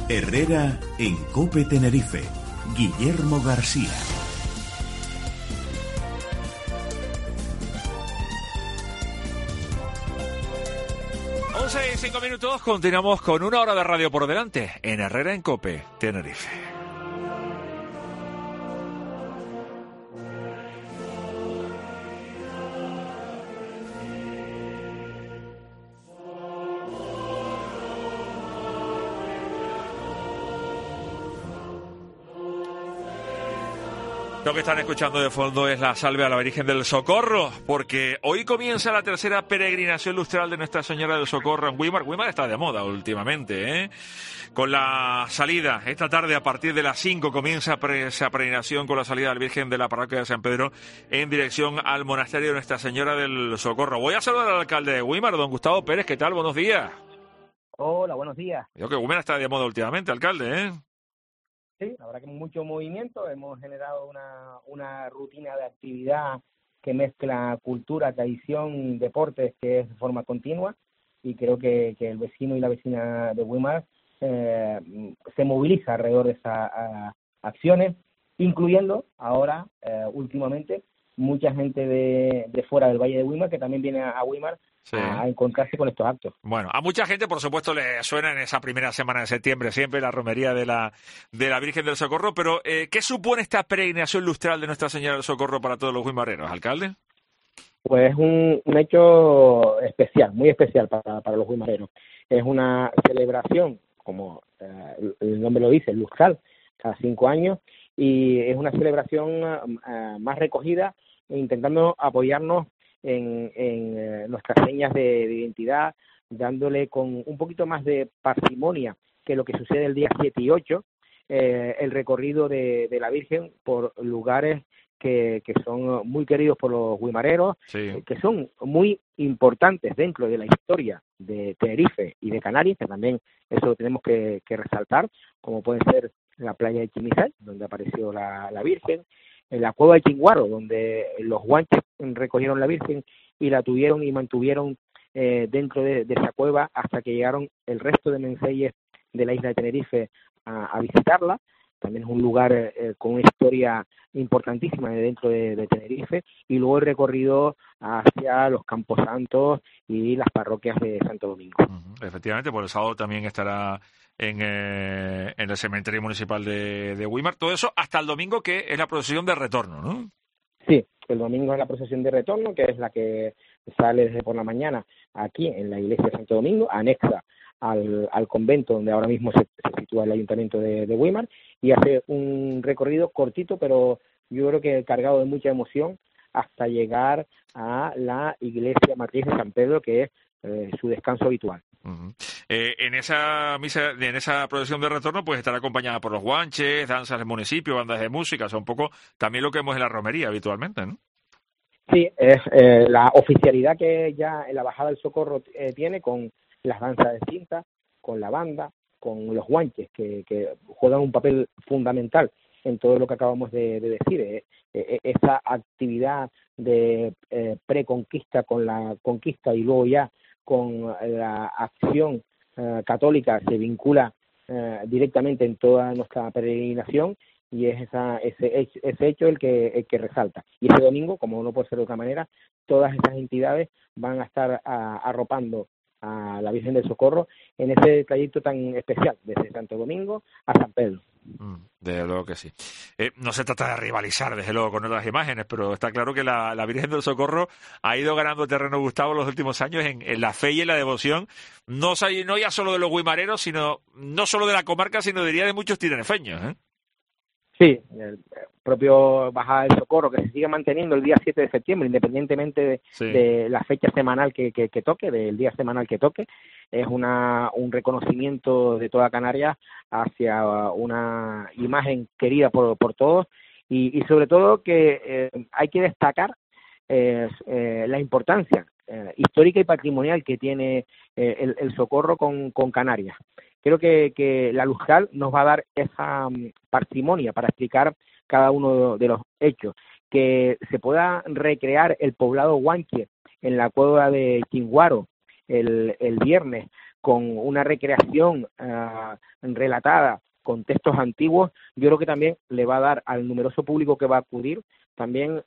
Herrera en COPE Tenerife. Guillermo García. Y 5 minutos, continuamos con una hora de radio por delante en Herrera en COPE Tenerife. Lo que están escuchando de fondo es la salve a la Virgen del Socorro, porque hoy comienza la tercera peregrinación lustral de Nuestra Señora del Socorro en Güímar. Güímar está de moda últimamente, ¿eh? Con la salida, esta tarde a partir de las 5 comienza esa peregrinación con la salida de la Virgen de la Parroquia de San Pedro en dirección al Monasterio de Nuestra Señora del Socorro. Voy a saludar al alcalde de Güímar, don Gustavo Pérez. ¿Qué tal? Buenos días. Hola, buenos días. Digo que Güímar está de moda últimamente, alcalde, ¿eh? Sí, la verdad que mucho movimiento, hemos generado una rutina de actividad que mezcla cultura, tradición, deportes, que es de forma continua, y creo que el vecino y la vecina de Güímar se moviliza alrededor de esas acciones, incluyendo ahora, últimamente, mucha gente de fuera del Valle de Güímar que también viene a Güímar a encontrarse con estos actos. Bueno, a mucha gente, por supuesto, le suena en esa primera semana de septiembre siempre la romería de la Virgen del Socorro, pero ¿qué supone esta peregrinación lustral de Nuestra Señora del Socorro para todos los guimareros, alcalde? Pues es un hecho especial, muy especial para los guimareros. Es una celebración, como el nombre lo dice, lustral, cada 5 años, y es una celebración más recogida, intentando apoyarnos en nuestras señas de identidad, dándole con un poquito más de parsimonia que lo que sucede el día 7 y 8, el recorrido de la Virgen por lugares que son muy queridos por los guimareros, que son muy importantes dentro de la historia de Tenerife y de Canarias, que también eso lo tenemos que resaltar, como puede ser la playa de Chimisay, donde apareció la Virgen, en la cueva de Chinguaro, donde los guanches recogieron la Virgen y la tuvieron y mantuvieron dentro de esa cueva hasta que llegaron el resto de menseyes de la isla de Tenerife a visitarla. También es un lugar con una historia importantísima dentro de Tenerife, y luego el recorrido hacia los Camposantos y las parroquias de Santo Domingo. Efectivamente, por el sábado también estará en el cementerio municipal de Güímar. Todo eso hasta el domingo, que es la procesión de retorno, ¿no? Sí, el domingo es la procesión de retorno, que es la que sale desde por la mañana aquí en la iglesia de Santo Domingo, anexa al convento donde ahora mismo se sitúa el ayuntamiento de Güímar, y hace un recorrido cortito, pero yo creo que cargado de mucha emoción, hasta llegar a la iglesia matriz de San Pedro, que es su descanso habitual. En esa misa, en esa procesión de retorno, pues estará acompañada por los guanches, danzas del municipio, bandas de música, o sea, un poco también lo que vemos en la romería habitualmente, ¿no? Sí, es la oficialidad que ya en la Bajada del Socorro tiene, con las danzas de cinta, con la banda, con los guanches, que juegan un papel fundamental en todo lo que acabamos de decir. Esa actividad de preconquista con la conquista, y luego ya con la acción católica se vincula directamente en toda nuestra peregrinación, y es ese hecho el que resalta. Y ese domingo, como no puede ser de otra manera, todas esas entidades van a estar arropando a la Virgen del Socorro en ese trayecto tan especial, desde Santo Domingo a San Pedro. Desde luego que sí. No se trata de rivalizar, desde luego, con otras imágenes, pero está claro que la Virgen del Socorro ha ido ganando terreno, Gustavo, los últimos años en la fe y en la devoción, no ya solo de los guimareros, sino no solo de la comarca, sino diría de muchos tinerfeños, ¿eh? Sí, el propio Bajada del Socorro, que se sigue manteniendo el día 7 de septiembre, independientemente de la fecha semanal que toque, del día semanal que toque, es un reconocimiento de toda Canarias hacia una imagen querida por todos, y sobre todo que hay que destacar la importancia histórica y patrimonial que tiene el Socorro con Canarias. Creo que la Lustral nos va a dar esa parsimonia para explicar cada uno de los hechos, que se pueda recrear el poblado guanche en la cueva de Chinguaro, el viernes con una recreación relatada con textos antiguos, yo creo que también le va a dar al numeroso público que va a acudir también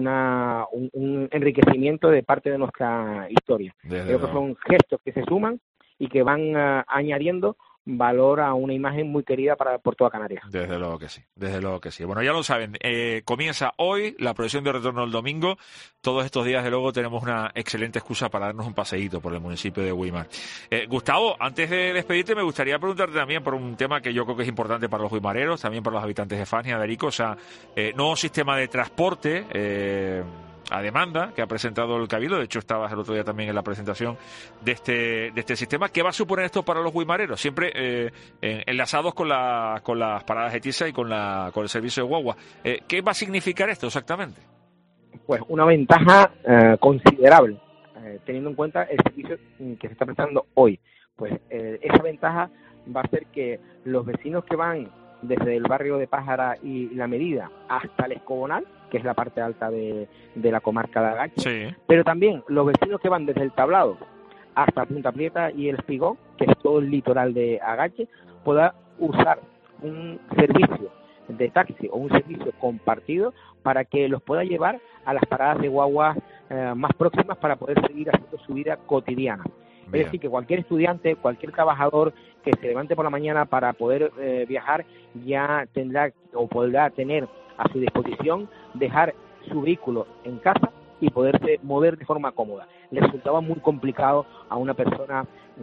un enriquecimiento de parte de nuestra historia. Creo que son gestos que se suman y que van añadiendo valor a una imagen muy querida por toda Canarias. Desde luego que sí, desde luego que sí. Bueno, ya lo saben, comienza hoy la procesión de retorno el domingo. Todos estos días, de luego, tenemos una excelente excusa para darnos un paseíto por el municipio de Güímar. Gustavo, antes de despedirte, me gustaría preguntarte también por un tema que yo creo que es importante para los guimareros, también para los habitantes de Fania, de Arico, o sea, nuevo sistema de transporte a demanda que ha presentado el Cabildo. De hecho, estabas el otro día también en la presentación de este sistema. ¿Qué va a suponer esto para los guimareros? Siempre enlazados con las paradas de tiza y con el servicio de guagua. ¿Qué va a significar esto exactamente? Pues una ventaja considerable, teniendo en cuenta el servicio que se está prestando hoy. Pues esa ventaja va a hacer que los vecinos que van desde el barrio de Pájara y La Medida hasta el Escobonal, que es la parte alta de la comarca de Agache, sí, pero también los vecinos que van desde el Tablado hasta Punta Prieta y el Espigón, que es todo el litoral de Agache, pueda usar un servicio de taxi o un servicio compartido para que los pueda llevar a las paradas de guaguas más próximas para poder seguir haciendo su vida cotidiana. Bien. Es decir, que cualquier estudiante, cualquier trabajador que se levante por la mañana para poder viajar, ya tendrá o podrá tener a su disposición dejar su vehículo en casa y poderse mover de forma cómoda. Le resultaba muy complicado a una persona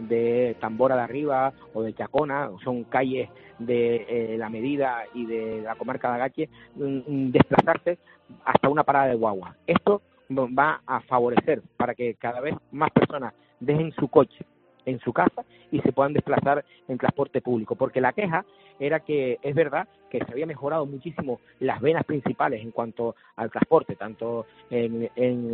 de Tambora de Arriba o de Chacona, son calles de La Medida y de la comarca de Agache, desplazarse hasta una parada de guagua. Esto va a favorecer para que cada vez más personas dejen su coche en su casa y se puedan desplazar en transporte público, porque la queja era que es verdad que se había mejorado muchísimo las venas principales en cuanto al transporte, tanto en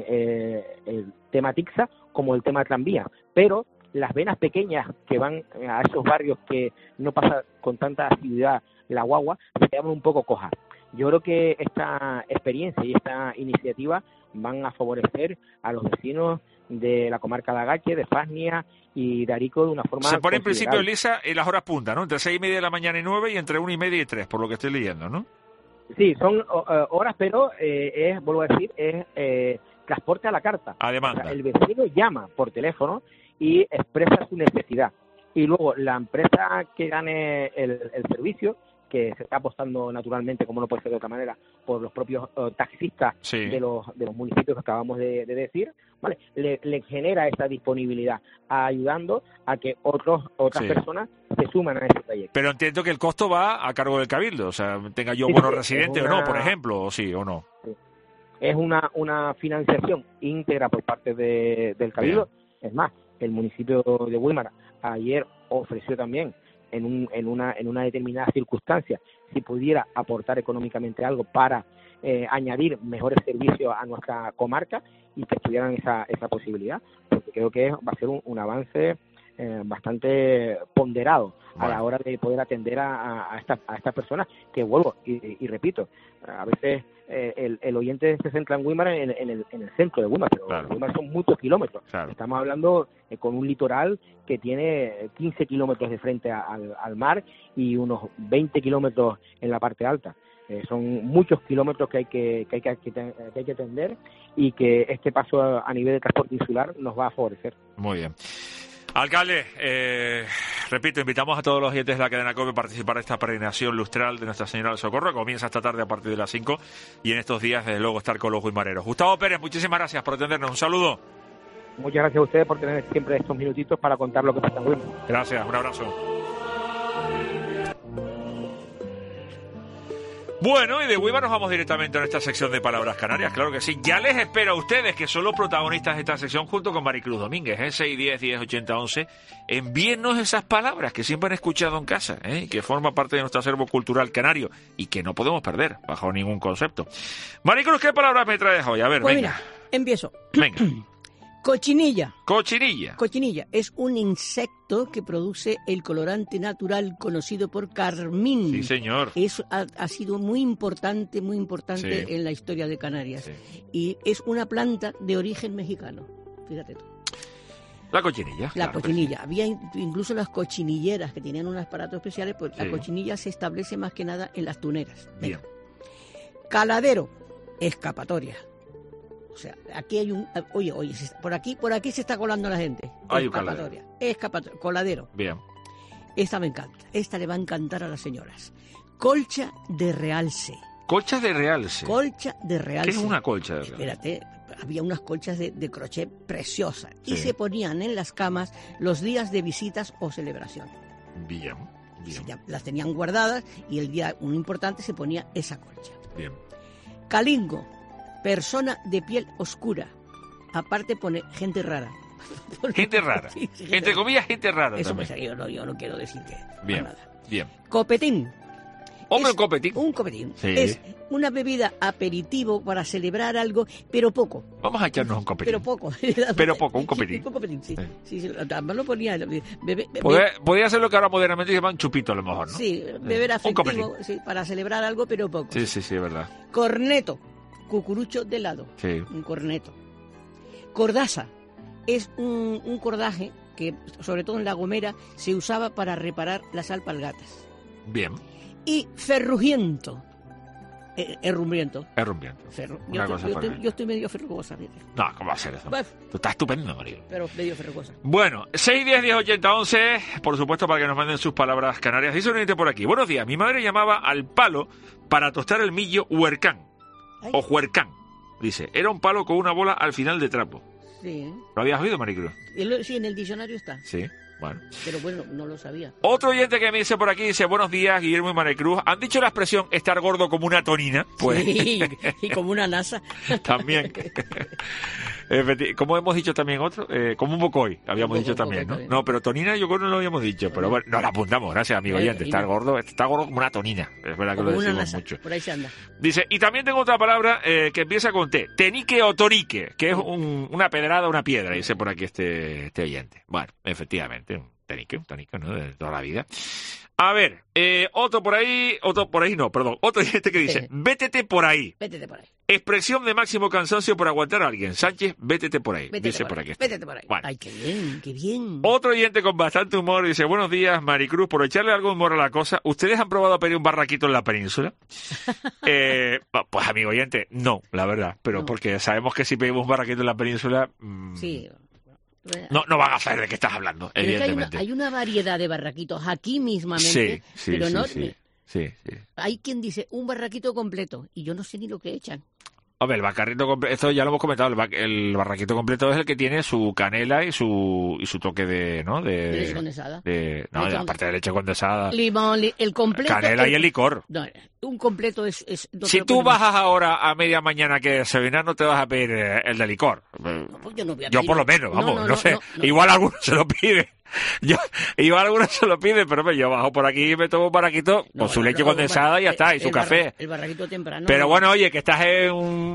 el tema Tixa como el tema tranvía, pero las venas pequeñas que van a esos barrios que no pasa con tanta asiduidad la guagua, se quedan un poco cojas. Yo creo que esta experiencia y esta iniciativa van a favorecer a los vecinos de la comarca de Agache, de Fania y de Arico de una forma se pone en principio, Elisa, en las horas punta, ¿no? Entre 6:30 de la mañana y 9 y entre 1:30 y 3, por lo que estoy leyendo, ¿no? Sí, son horas, pero vuelvo a decir, es transporte a la carta. A demanda. O sea, el vecino llama por teléfono y expresa su necesidad. Y luego la empresa que gane el servicio, que se está apostando naturalmente, como no puede ser de otra manera, por los propios taxistas sí, de los municipios que acabamos de decir, ¿vale? Le genera esa disponibilidad, ayudando a que otras sí, personas se suman a ese proyecto. Pero entiendo que el costo va a cargo del Cabildo, o sea, tenga yo bono residente o no, por ejemplo, o sí o no. Sí. Es una financiación íntegra por parte del Cabildo. Bien. Es más, el municipio de Güímar ayer ofreció también en una determinada circunstancia, si pudiera aportar económicamente algo para añadir mejores servicios a nuestra comarca y que tuvieran esa posibilidad, porque creo que va a ser un avance bastante ponderado a la hora de poder atender a estas personas que, vuelvo y repito, a veces el oyente se centra en Güímar en el centro de Güímar, pero claro, Güímar son muchos kilómetros. Claro. Estamos hablando con un litoral que tiene 15 kilómetros de frente al mar y unos 20 kilómetros en la parte alta. Son muchos kilómetros que hay que atender y que este paso a nivel de transporte insular nos va a favorecer. Muy bien. Alcalde, repito, invitamos a todos los oyentes de la cadena COPE a participar de esta peregrinación lustral de Nuestra Señora del Socorro. Comienza esta tarde a partir de las 5 y en estos días, desde luego, estar con los guimareros. Gustavo Pérez, muchísimas gracias por atendernos. Un saludo. Muchas gracias a ustedes por tener siempre estos minutitos para contar lo que pasa en Güímar. Gracias, un abrazo. Bueno, y de Güímar nos vamos directamente a nuestra sección de Palabras Canarias, claro que sí. Ya les espero a ustedes, que son los protagonistas de esta sección, junto con Maricruz Domínguez, 610-1080-11. Envíennos esas palabras que siempre han escuchado en casa, que forma parte de nuestro acervo cultural canario y que no podemos perder bajo ningún concepto. Maricruz, ¿qué palabras me traes hoy? A ver, pues venga. Mira, empiezo. Venga. Cochinilla. Cochinilla. Cochinilla es un insecto que produce el colorante natural conocido por carmín. Sí, señor. Eso ha sido muy importante sí, en la historia de Canarias. Sí. Y es una planta de origen mexicano. Fíjate tú. La cochinilla. La claro, cochinilla. Había incluso las cochinilleras que tenían unos aparatos especiales, pues Sí. la cochinilla se establece más que nada en las tuneras. Bien. Caladero, escapatoria. O sea, aquí hay un... Oye, por aquí se está colando la gente. Hay un Escapatoria, coladero. Bien. Esta me encanta. Esta le va a encantar a las señoras. Colcha de realce. Colcha de realce. Colcha de realce. ¿Qué es una colcha de realce? Espérate, había unas colchas de crochet preciosas y Sí. se ponían en las camas los días de visitas o celebración. Bien, bien, Las tenían guardadas y el día un importante se ponía esa colcha. bien. Calingo, persona de piel oscura. Aparte pone gente rara. Gente rara. Sí, gente Entre rara. comillas, gente rara Eso también. pues, yo no quiero decir que Bien, nada. bien. Copetín. Hombre, Es un copetín. Un copetín. Sí. Es una bebida aperitivo para celebrar algo, pero poco. Vamos a echarnos un copetín. Pero poco. Pero poco, un copetín. Sí, un copetín, sí. Sí. Sí, además lo ponía. Podría ser lo que ahora modernamente llaman chupito, a lo mejor, ¿no? Sí, beber Un afectivo, copetín. sí, para celebrar algo, pero poco. Sí, es verdad. Corneto, cucurucho de helado. Sí. Un corneto. Cordaza es un cordaje que, sobre todo en La Gomera, se usaba para reparar las alpargatas. Bien. Y ferrugiento. Herrumbriento. Es rumbiento. Una cosa por ahí. Yo estoy medio ferrugosa, fíjate. No, ¿cómo va a ser eso? Buf, Tú estás estupendo, Mario. pero medio ferrugosa. Bueno, 610-1080-11, por supuesto, para que nos manden sus palabras canarias. Dice un oyente por aquí. Buenos días, mi madre llamaba al palo para tostar el millo huercán, Ay. o juercán, dice. Era un palo con una bola al final de trapo. Sí, ¿eh? ¿Lo habías oído, Maricruz? Sí, en el diccionario está, Sí, bueno. pero bueno, no lo sabía. Otro oyente que me dice por aquí, dice, buenos días, Guillermo y Maricruz. ¿Han dicho la expresión estar gordo como una tonina? Pues Sí, y como una NASA. también. Como hemos dicho también otro, como un bocoy, habíamos dicho también, ¿no? No, pero tonina yo creo que no lo habíamos dicho, pero bueno, nos la apuntamos, gracias, amigo oyente. Está gordo como una tonina. Es verdad que Como lo una decimos NASA, mucho. por ahí se anda. Dice, y también tengo otra palabra que empieza con T, tenique o torique, que es una pedrada, una piedra, dice por aquí este oyente. Bueno, efectivamente, un tonique, ¿no? De toda la vida. A ver, otro por ahí no, perdón, otro oyente que dice, vétete por ahí. Vétete por ahí. Expresión de máximo cansancio por aguantar a alguien. Sánchez, vétete por ahí. Vétete dice por ahí. aquí. Vétete por ahí. Bueno. Ay, qué bien, qué bien. Otro oyente con bastante humor dice, buenos días, Maricruz, por echarle algo de humor a la cosa, ¿ustedes han probado a pedir un barraquito en la península? Pues, amigo oyente, no, la verdad, pero No. porque sabemos que si pedimos un barraquito en la península, Sí. no van a saber de qué estás hablando, Pero es que evidentemente. hay una variedad de barraquitos aquí mismamente, Sí, pero sí, no. sí. Hay quien dice un barraquito completo y yo no sé ni lo que echan. Hombre, el barraquito completo, esto ya lo hemos comentado, el barraquito completo es el que tiene su canela y su toque de, ¿no? Leche condensada. No, Leche aparte de leche condensada, Limón, el completo. canela y el licor. No, un completo es no Si te lo tú pones- bajas ahora a media mañana que desayunar, no te vas a pedir el de licor. No, pues yo no voy a Yo pedir- por lo menos, vamos, no sé. no. Igual alguno se lo pide. Igual alguno se lo pide, pero yo bajo por aquí y me tomo un barraquito No, con su no, leche no, condensada y ya está, y su café. El barraquito temprano. Pero no. bueno, oye, que estás ahí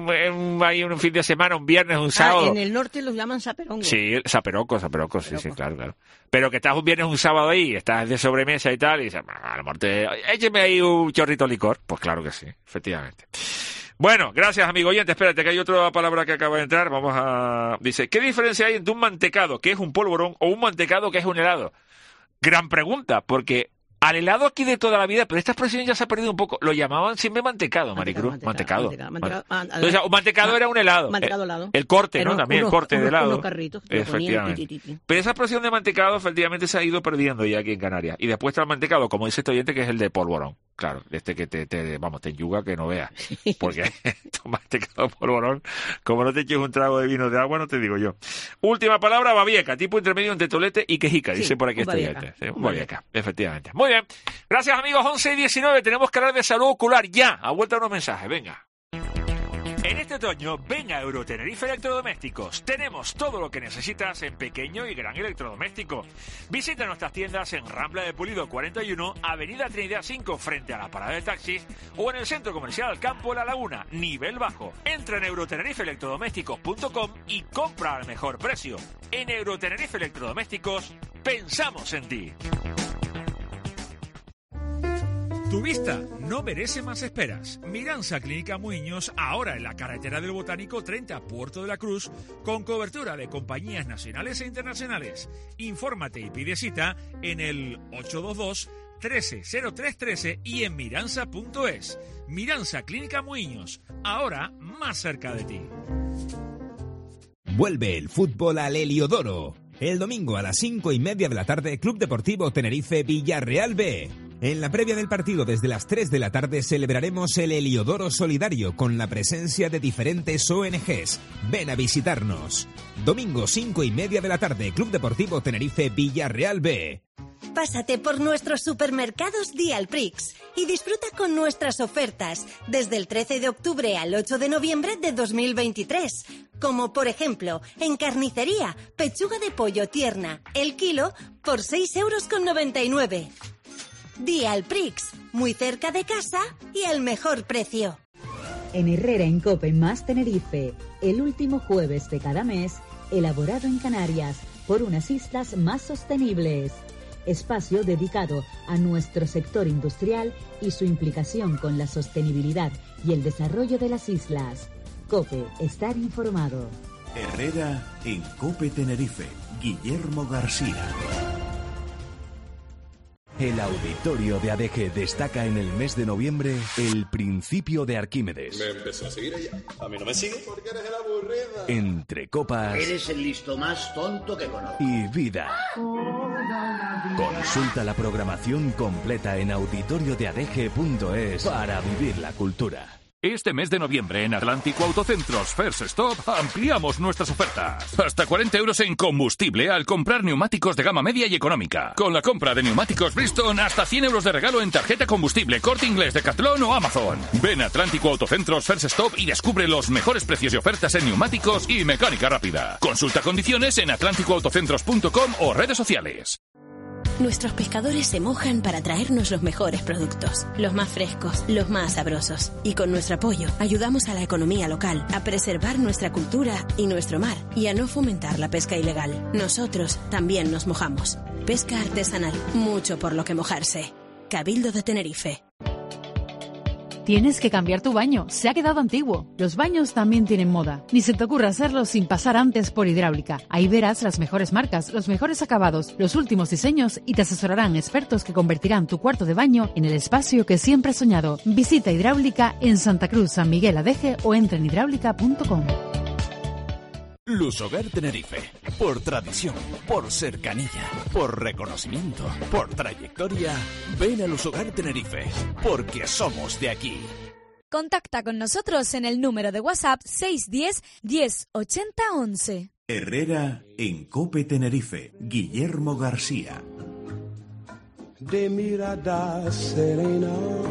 un fin de semana, un viernes, un sábado. En el norte los llaman saperongo. Sí, saperoco, sí, claro. Pero que estás un viernes, un sábado ahí, estás de sobremesa y tal, y dices, a lo mejor écheme ahí un chorrito de licor. Pues claro que sí, efectivamente. Bueno, gracias, amigo oyente. Espérate, que hay otra palabra que acaba de entrar. Dice, ¿qué diferencia hay entre un mantecado, que es un polvorón, o un mantecado, que es un helado? Gran pregunta, porque al helado aquí de toda la vida, pero esta expresión ya se ha perdido un poco. Lo llamaban siempre mantecado, Maricruz. Mantecado. Entonces, un mantecado era un helado. Mantecado helado. El corte, ¿no? También el corte de helado. Unos carritos. que lo ponían, Efectivamente. Pero esa expresión de mantecado, efectivamente, se ha ido perdiendo ya aquí en Canarias. Y después está el mantecado, como dice este oyente, que es el de polvorón. Claro, este que te enyuga que no veas. Porque tu mantecado polvorón, como no te eches un trago de vino de agua, no te digo yo. Última palabra, babieca, tipo intermedio entre tolete y quejica, Sí, dice por aquí un este babieca. oyente. Sí, un babieca, efectivamente. Muy bien. Gracias, amigos. 11:19. Tenemos que hablar de salud ocular ya. A vuelta unos mensajes. Venga. En este otoño, ven a Eurotenerife Electrodomésticos. Tenemos todo lo que necesitas en pequeño y gran electrodoméstico. Visita nuestras tiendas en Rambla de Pulido 41, Avenida Trinidad 5, frente a la parada de taxis, o en el Centro Comercial Campo La Laguna, nivel bajo. Entra en eurotenerifeelectrodomésticos.com y compra al mejor precio. En Eurotenerife Electrodomésticos, pensamos en ti. Tu Tu vista no merece más esperas. Miranza Clínica Muñoz, ahora en la carretera del Botánico 30, Puerto de la Cruz, con cobertura de compañías nacionales e internacionales. Infórmate y pide cita en el 822-130313 y en miranza.es. Miranza Clínica Muñoz, ahora más cerca de ti. Vuelve el fútbol al Heliodoro. El domingo a las 5:30 de la tarde, Club Deportivo Tenerife Villarreal B. En la previa del partido, desde las 3 de la tarde, celebraremos el Heliodoro Solidario con la presencia de diferentes ONGs. Ven a visitarnos. Domingo 5:30 de la tarde, Club Deportivo Tenerife Villarreal B. Pásate por nuestros supermercados Dialprix y disfruta con nuestras ofertas desde el 13 de octubre al 8 de noviembre de 2023. Como por ejemplo, en carnicería, pechuga de pollo tierna, el kilo por 6,99 €. Dialprix, muy cerca de casa y al mejor precio. En Herrera en Cope más Tenerife, el último jueves de cada mes, elaborado en Canarias por unas islas más sostenibles. Espacio dedicado a nuestro sector industrial y su implicación con la sostenibilidad y el desarrollo de las islas. COPE, estar informado. Herrera en Cope Tenerife. Guillermo García. El auditorio de ADG destaca en el mes de noviembre el principio de Arquímedes. Me empezó a seguir ella. A mí no me sigue porque eres el aburrida. Entre copas. Eres el listo más tonto que conozco. Y vida. Consulta la programación completa en auditoriodeadg.es para vivir la cultura. Este mes de noviembre en Atlántico Autocentros First Stop ampliamos nuestras ofertas. Hasta 40 € en combustible al comprar neumáticos de gama media y económica. Con la compra de neumáticos Bridgestone, hasta 100 € de regalo en tarjeta combustible, Corte Inglés, Decathlon o Amazon. Ven a Atlántico Autocentros First Stop y descubre los mejores precios y ofertas en neumáticos y mecánica rápida. Consulta condiciones en atlánticoautocentros.com o redes sociales. Nuestros pescadores se mojan para traernos los mejores productos, los más frescos, los más sabrosos. Y con nuestro apoyo ayudamos a la economía local, a preservar nuestra cultura y nuestro mar, y a no fomentar la pesca ilegal. Nosotros también nos mojamos. Pesca artesanal, mucho por lo que mojarse. Cabildo de Tenerife. Tienes que cambiar tu baño, se ha quedado antiguo. Los baños también tienen moda. Ni se te ocurra hacerlo sin pasar antes por Hidráulica. Ahí verás las mejores marcas, los mejores acabados, los últimos diseños y te asesorarán expertos que convertirán tu cuarto de baño en el espacio que siempre has soñado. Visita Hidráulica en Santa Cruz, San Miguel Adeje o entra en hidráulica.com. Lusogar Tenerife. Por tradición, por cercanía, por reconocimiento, por trayectoria. Ven a Lusogar Tenerife, porque somos de aquí. Contacta con nosotros en el número de WhatsApp 610 10 80 11. Herrera en Cope Tenerife. Guillermo García. De mirada serena.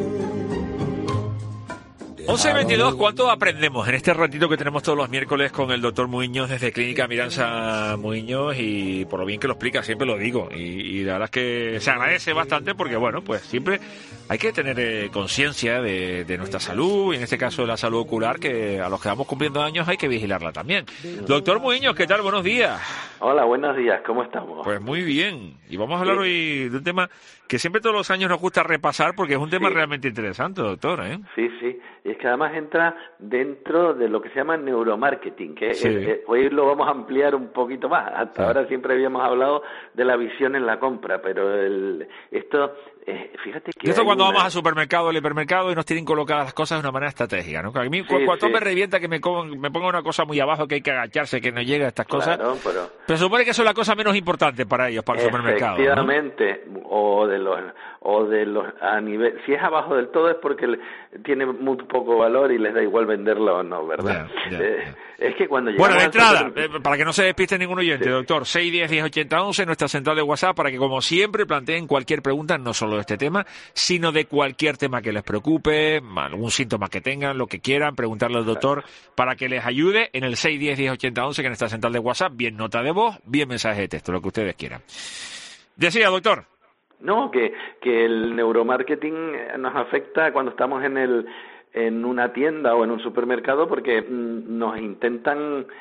11:22, ¿cuánto aprendemos en este ratito que tenemos todos los miércoles con el doctor Muñoz desde Clínica Miranza Muñoz? Y por lo bien que lo explica, siempre lo digo. Y la verdad es que se agradece bastante porque, bueno, pues siempre hay que tener conciencia de nuestra salud, y en este caso de la salud ocular, que a los que vamos cumpliendo años hay que vigilarla también. Doctor Muñoz, ¿qué tal? Buenos días. Hola, buenos días, ¿cómo estamos? Pues muy bien. Y vamos a hablar hoy de un tema que siempre todos los años nos gusta repasar porque es un tema realmente interesante, doctor, ¿eh? Sí, sí. Y es que además entra dentro de lo que se llama neuromarketing, que hoy lo vamos a ampliar un poquito más. Hasta ahora siempre habíamos hablado de la visión en la compra, pero esto... fíjate que esto cuando vamos al supermercado, al hipermercado, y nos tienen colocadas las cosas de una manera estratégica, ¿no? A mí cuando me revienta que me ponga una cosa muy abajo, que hay que agacharse, que no llega a estas cosas. Claro, pero supone que eso es la cosa menos importante para ellos, para el supermercado. Efectivamente, ¿no? o de los a nivel, si es abajo del todo es porque tiene muy poco valor y les da igual venderlo o no, ¿verdad? Es que cuando llegamos... Bueno, de entrada, para que no se despiste ningún oyente, doctor, 610 10 80 11, nuestra central de WhatsApp, para que como siempre planteen cualquier pregunta, no solo de este tema, sino de cualquier tema que les preocupe, algún síntoma que tengan, lo que quieran, preguntarle al doctor para que les ayude en el 610 10 80 11, que es nuestra central de WhatsApp, bien nota de voz, bien mensaje de texto, lo que ustedes quieran. Decía, doctor. No, que el neuromarketing nos afecta cuando estamos en una tienda o en un supermercado porque nos intentan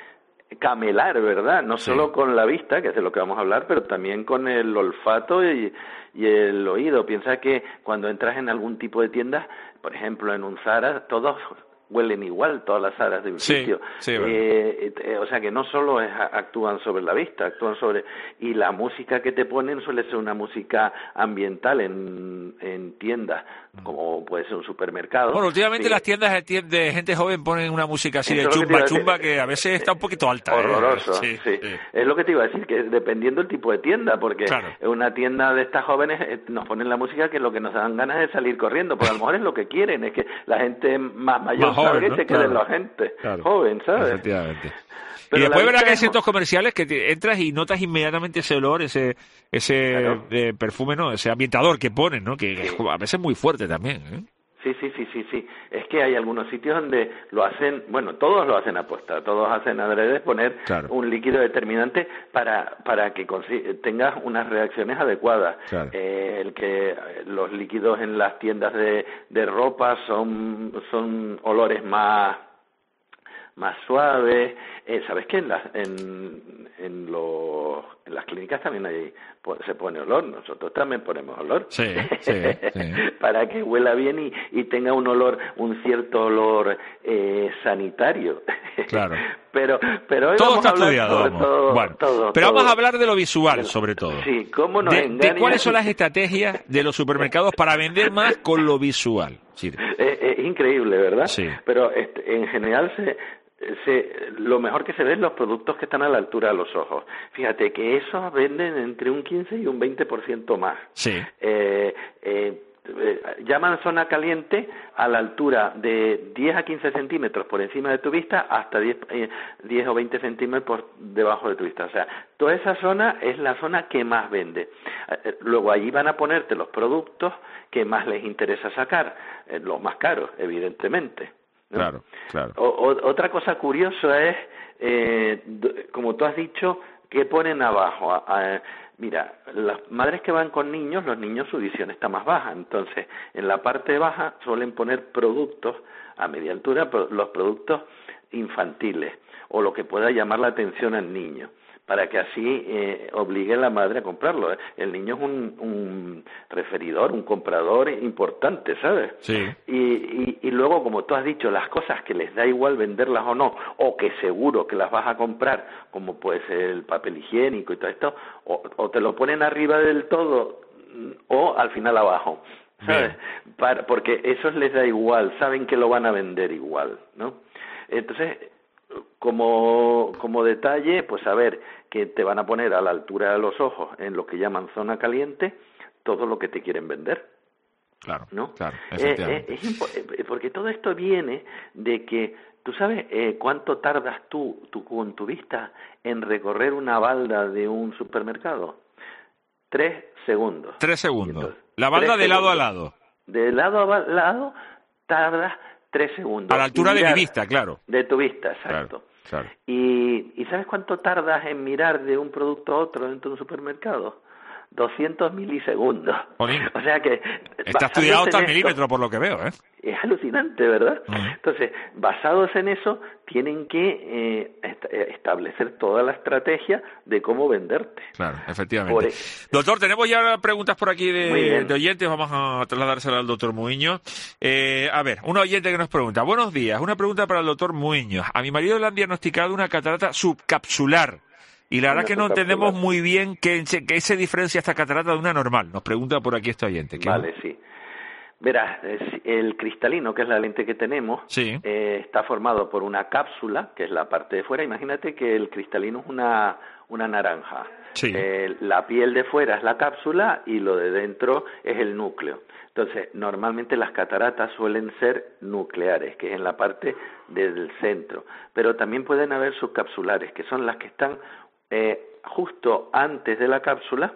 camelar, ¿verdad? No solo con la vista, que es de lo que vamos a hablar, pero también con el olfato y el oído. Piensa que cuando entras en algún tipo de tienda, por ejemplo en un Zara, todos huelen igual, todas las Zaras de un sitio. O sea que no solo actúan sobre la vista, actúan sobre... Y la música que te ponen suele ser una música ambiental en tiendas, como puede ser un supermercado. Bueno, últimamente las tiendas de gente joven ponen una música así de chumba que a veces está un poquito alta. Horroroso, sí. Es lo que te iba a decir, que dependiendo del tipo de tienda, porque en una tienda de estas jóvenes nos ponen la música que lo que nos dan ganas es salir corriendo, porque a lo mejor es lo que quieren, es que la gente más mayor joven, sabe ¿no? que se quede la gente joven, ¿sabes? Efectivamente. Pero y después verás que hay ciertos comerciales que entras y notas inmediatamente ese olor, ese de perfume, ¿no? Ese ambientador que ponen, ¿no? Que a veces es muy fuerte también, ¿eh? Sí. Es que hay algunos sitios donde lo hacen, bueno, todos lo hacen aposta, todos hacen adrede poner un líquido determinante para que tengas unas reacciones adecuadas. Los líquidos en las tiendas de ropa son olores más suaves. ¿Sabes qué? En las clínicas también se pone olor. Nosotros también ponemos olor. Sí. Para que huela bien y tenga un cierto olor sanitario. Claro. Pero hoy todo vamos está a hablar estudiado. Sobre todo. Pero vamos a hablar de lo visual, sobre todo. Sí, cómo nos engañan. De cuáles son las estrategias de los supermercados para vender más con lo visual. Es increíble, ¿verdad? Sí. Pero en general lo mejor que se ve es los productos que están a la altura de los ojos. Fíjate que esos venden entre un 15 y un 20% más. Sí. Llaman zona caliente a la altura de 10 a 15 centímetros por encima de tu vista hasta 10 o 20 centímetros por debajo de tu vista. O sea, toda esa zona es la zona que más vende. Luego allí van a ponerte los productos que más les interesa sacar, los más caros, evidentemente, ¿no? Claro. Otra cosa curiosa es, como tú has dicho, que ponen abajo. Mira, las madres que van con niños, los niños su visión está más baja, entonces en la parte baja suelen poner productos a media altura, los productos infantiles o lo que pueda llamar la atención al niño, para que así obligue a la madre a comprarlo. El niño es un referidor, un comprador importante, ¿sabes? Sí. Y luego, como tú has dicho, las cosas que les da igual venderlas o no, o que seguro que las vas a comprar, como puede ser el papel higiénico y todo esto, o te lo ponen arriba del todo o al final abajo, ¿sabes? Porque eso les da igual, saben que lo van a vender igual, ¿no? Entonces, como detalle, pues a ver, que te van a poner a la altura de los ojos en lo que llaman zona caliente todo lo que te quieren vender. Claro, ¿no? Claro, porque todo esto viene de que tú sabes cuánto tardas tú con tu vista en recorrer una balda de un supermercado. 3 segundos. 3 segundos. Entonces, la balda de lado a lado. De lado a lado tardas 3 segundos. A la altura de mi vista, claro. De tu vista, exacto. Claro. ¿Y sabes cuánto tardas en mirar de un producto a otro dentro de un supermercado? 200 milisegundos. Jolín. O sea que... Está estudiado hasta el milímetro, por lo que veo, ¿eh? Es alucinante, ¿verdad? Entonces, basados en eso, tienen que establecer toda la estrategia de cómo venderte. Claro, efectivamente. Doctor, tenemos ya preguntas por aquí de oyentes. Vamos a trasladársela al doctor Muiños. A ver, un oyente que nos pregunta. Buenos días, una pregunta para el doctor Muiños. A mi marido le han diagnosticado una catarata subcapsular. Y la verdad que no entendemos muy bien qué se diferencia esta catarata de una normal. Nos pregunta por aquí este oyente. Vale, sí. Verás, el cristalino, que es la lente que tenemos, está formado por una cápsula, que es la parte de fuera. Imagínate que el cristalino es una naranja. Sí. La piel de fuera es la cápsula y lo de dentro es el núcleo. Entonces, normalmente las cataratas suelen ser nucleares, que es en la parte del centro. Pero también pueden haber subcapsulares, que son las que están justo antes de la cápsula,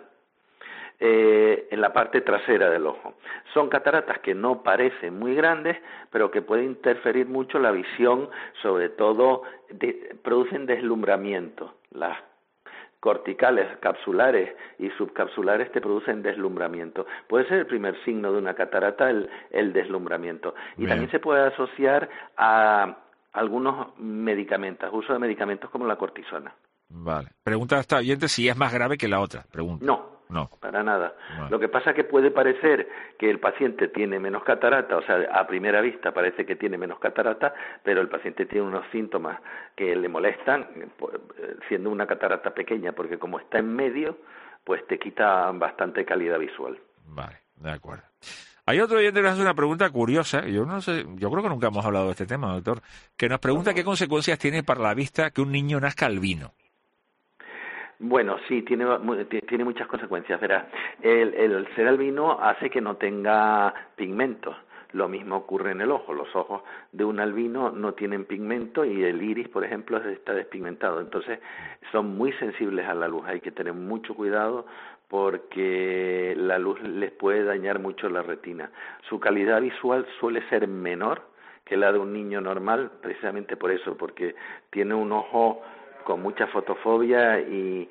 en la parte trasera del ojo. Son cataratas que no parecen muy grandes, pero que pueden interferir mucho la visión, sobre todo producen deslumbramiento. Las corticales, capsulares y subcapsulares te producen deslumbramiento. Puede ser el primer signo de una catarata el deslumbramiento. Y también se puede asociar a algunos medicamentos, uso de medicamentos como la cortisona. Vale. Pregunta a esta oyente si es más grave que la otra. Pregunta. No, No. para nada. Vale. Lo que pasa es que puede parecer que el paciente tiene menos catarata, o sea, a primera vista parece que tiene menos catarata, pero el paciente tiene unos síntomas que le molestan, siendo una catarata pequeña, porque como está en medio, pues te quita bastante calidad visual. Vale, de acuerdo. Hay otro oyente que nos hace una pregunta curiosa, yo no sé, yo creo que nunca hemos hablado de este tema, doctor, que nos pregunta qué consecuencias tiene para la vista que un niño nazca albino. Bueno, sí, tiene muchas consecuencias. Verás, el ser albino hace que no tenga pigmentos. Lo mismo ocurre en el ojo. Los ojos de un albino no tienen pigmento y el iris, por ejemplo, está despigmentado. Entonces, son muy sensibles a la luz. Hay que tener mucho cuidado porque la luz les puede dañar mucho la retina. Su calidad visual suele ser menor que la de un niño normal, precisamente por eso, porque tiene un ojo con mucha fotofobia y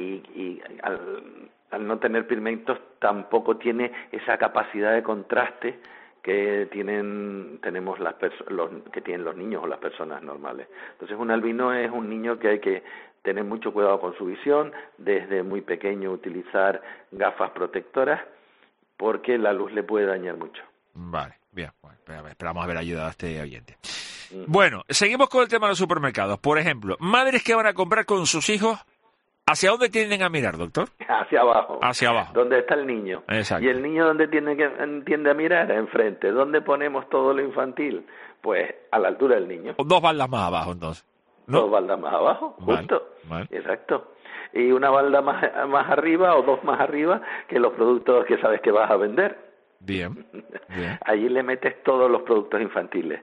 al no tener pigmentos tampoco tiene esa capacidad de contraste que tenemos que tienen los niños o las personas normales. Entonces un albino es un niño que hay que tener mucho cuidado con su visión, desde muy pequeño utilizar gafas protectoras porque la luz le puede dañar mucho. Vale, bien, bueno, esperamos haber ayudado a este oyente. Bueno, seguimos con el tema de los supermercados. Por ejemplo, madres que van a comprar con sus hijos, ¿hacia dónde tienden a mirar, doctor? Hacia abajo. Hacia abajo. ¿Dónde está el niño? Exacto. ¿Y el niño dónde tiende a mirar? Enfrente. ¿Dónde ponemos todo lo infantil? Pues a la altura del niño. 2 baldas más abajo, entonces, ¿no? 2 baldas más abajo, justo. Vale. Exacto. Y una balda más arriba o 2 más arriba que los productos que sabes que vas a vender. Bien. Allí le metes todos los productos infantiles.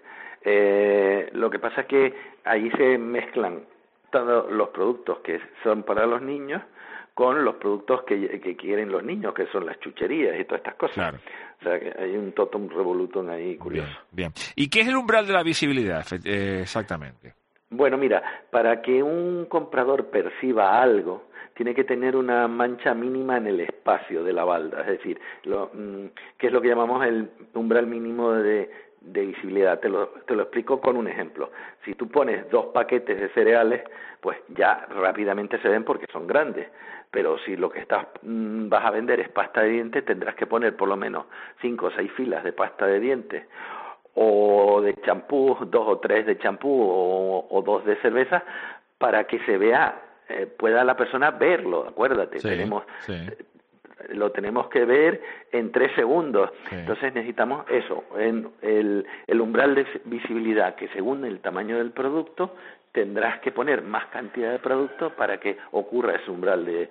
Lo que pasa es que allí se mezclan todos los productos que son para los niños con los productos que quieren los niños, que son las chucherías y todas estas cosas. Claro. O sea, que hay un totum revolutum ahí curioso. Bien. ¿Y qué es el umbral de la visibilidad, exactamente? Bueno, mira, para que un comprador perciba algo, tiene que tener una mancha mínima en el espacio de la balda, es decir, que es lo que llamamos el umbral mínimo de visibilidad. Te lo explico con un ejemplo. Si tú pones 2 paquetes de cereales, pues ya rápidamente se ven porque son grandes. Pero si lo que vas a vender es pasta de dientes, tendrás que poner por lo menos 5 o 6 filas de pasta de dientes, o de champú, 2 o 3 de champú, o 2 de cerveza, para que se vea, pueda la persona verlo. Acuérdate, lo tenemos que ver en 3 segundos. Sí. Entonces necesitamos eso, el umbral de visibilidad, que según el tamaño del producto tendrás que poner más cantidad de producto para que ocurra ese umbral de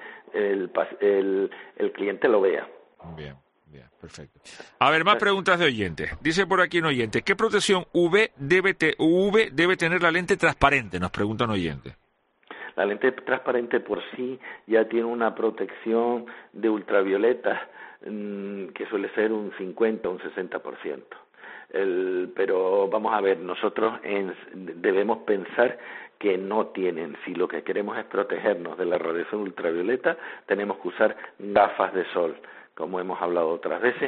el cliente lo vea. Bien, perfecto. A ver, más preguntas de oyentes. Dice por aquí un oyente, ¿qué protección UV debe tener la lente transparente? Nos pregunta un oyente. La lente transparente por sí ya tiene una protección de ultravioleta que suele ser un 50 o un 60%. Pero vamos a ver, nosotros debemos pensar que no tienen. Si lo que queremos es protegernos de la radiación ultravioleta, tenemos que usar gafas de sol, como hemos hablado otras veces,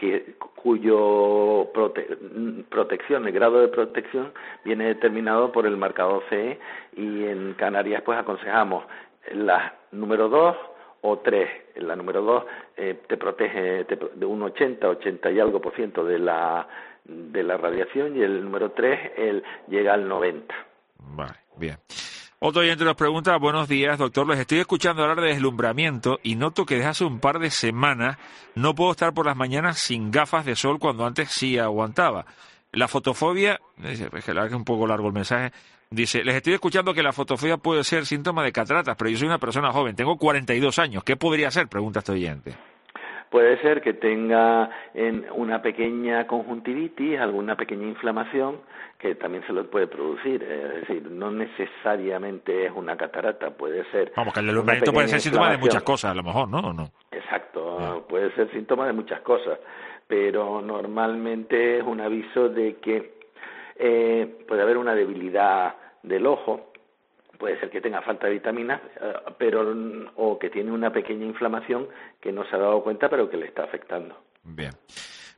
cuyo protección, el grado de protección viene determinado por el marcador CE, y en Canarias pues aconsejamos la número 2 o 3. La número 2 te protege de un 80 y algo % de la radiación, y el número 3 llega al 90%. Vale, bien. Otro oyente nos pregunta, buenos días, doctor, les estoy escuchando hablar de deslumbramiento y noto que desde hace un par de semanas no puedo estar por las mañanas sin gafas de sol cuando antes sí aguantaba. La fotofobia, es que es un poco largo el mensaje, dice, les estoy escuchando que la fotofobia puede ser síntoma de cataratas, pero yo soy una persona joven, tengo 42 años, ¿qué podría ser? Pregunta este oyente. Puede ser que tenga una pequeña conjuntivitis, alguna pequeña inflamación, que también se lo puede producir. Es decir, no necesariamente es una catarata, puede ser... Vamos, que el deslumbramiento puede ser síntoma de muchas cosas, a lo mejor, ¿no? ¿O no? Exacto, puede ser síntoma de muchas cosas, pero normalmente es un aviso de que puede haber una debilidad del ojo. Puede ser que tenga falta de vitaminas, o que tiene una pequeña inflamación que no se ha dado cuenta, pero que le está afectando. Bien.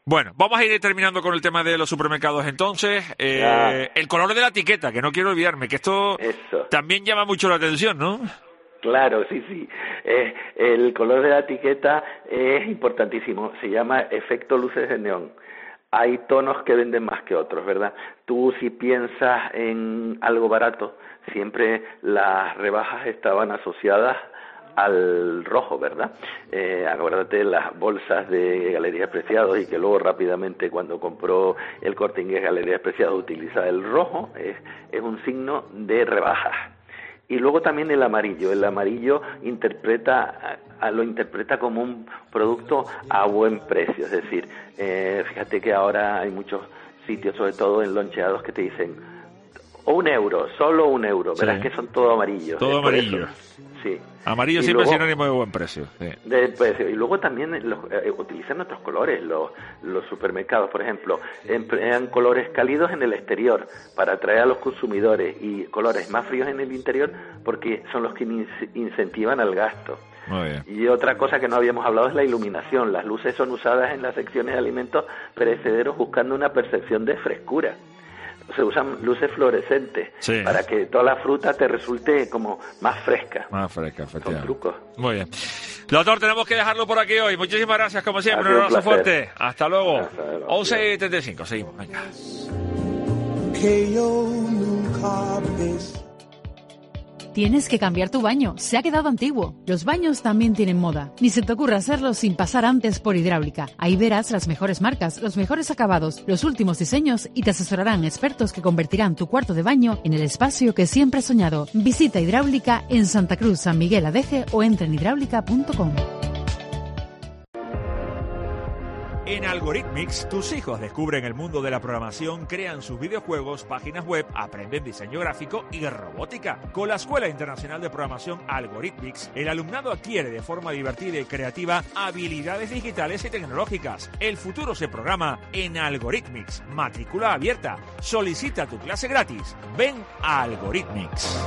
Bueno, vamos a ir terminando con el tema de los supermercados entonces. El color de la etiqueta, que no quiero olvidarme, que esto también llama mucho la atención, ¿no? Claro, sí. El color de la etiqueta es importantísimo. Se llama efecto luces de neón. Hay tonos que venden más que otros, ¿verdad? Tú, si piensas en algo barato, siempre las rebajas estaban asociadas al rojo, ¿verdad? Acuérdate las bolsas de Galerías Preciados, y que luego rápidamente, cuando compró el Corte Inglés Galerías Preciados, utiliza el rojo, es un signo de rebajas. Y luego también el amarillo. El amarillo lo interpreta como un producto a buen precio. Es decir, fíjate que ahora hay muchos sitios, sobre todo en loncheados, que te dicen €1, solo €1. Sí. Verás que son todo amarillo. Todo amarillo. Sí. Amarillo siempre es sinónimo de buen precio. Sí. De precio. Y luego también utilizan otros colores. Los supermercados, por ejemplo, emplean colores cálidos en el exterior para atraer a los consumidores, y colores más fríos en el interior, porque son los que incentivan al gasto. Muy bien. Y otra cosa que no habíamos hablado es la iluminación. Las luces son usadas en las secciones de alimentos perecederos buscando una percepción de frescura. Se usan luces fluorescentes para que toda la fruta te resulte como más fresca. Más fresca, efectivamente. Son trucos. Muy bien. Doctor, tenemos que dejarlo por aquí hoy. Muchísimas gracias, como siempre. Un abrazo fuerte. Hasta luego. 11:35. Seguimos. Venga. Que yo nunca ves. Tienes que cambiar tu baño, se ha quedado antiguo. Los baños también tienen moda. Ni se te ocurra hacerlo sin pasar antes por Hidráulica. Ahí verás las mejores marcas, los mejores acabados, los últimos diseños, y te asesorarán expertos que convertirán tu cuarto de baño en el espacio que siempre has soñado. Visita Hidráulica en Santa Cruz, San Miguel Adeje, o entra en hidráulica.com. En Algorithmics, tus hijos descubren el mundo de la programación, crean sus videojuegos, páginas web, aprenden diseño gráfico y robótica. Con la Escuela Internacional de Programación Algorithmics, el alumnado adquiere de forma divertida y creativa habilidades digitales y tecnológicas. El futuro se programa en Algorithmics. Matrícula abierta. Solicita tu clase gratis. Ven a Algorithmics.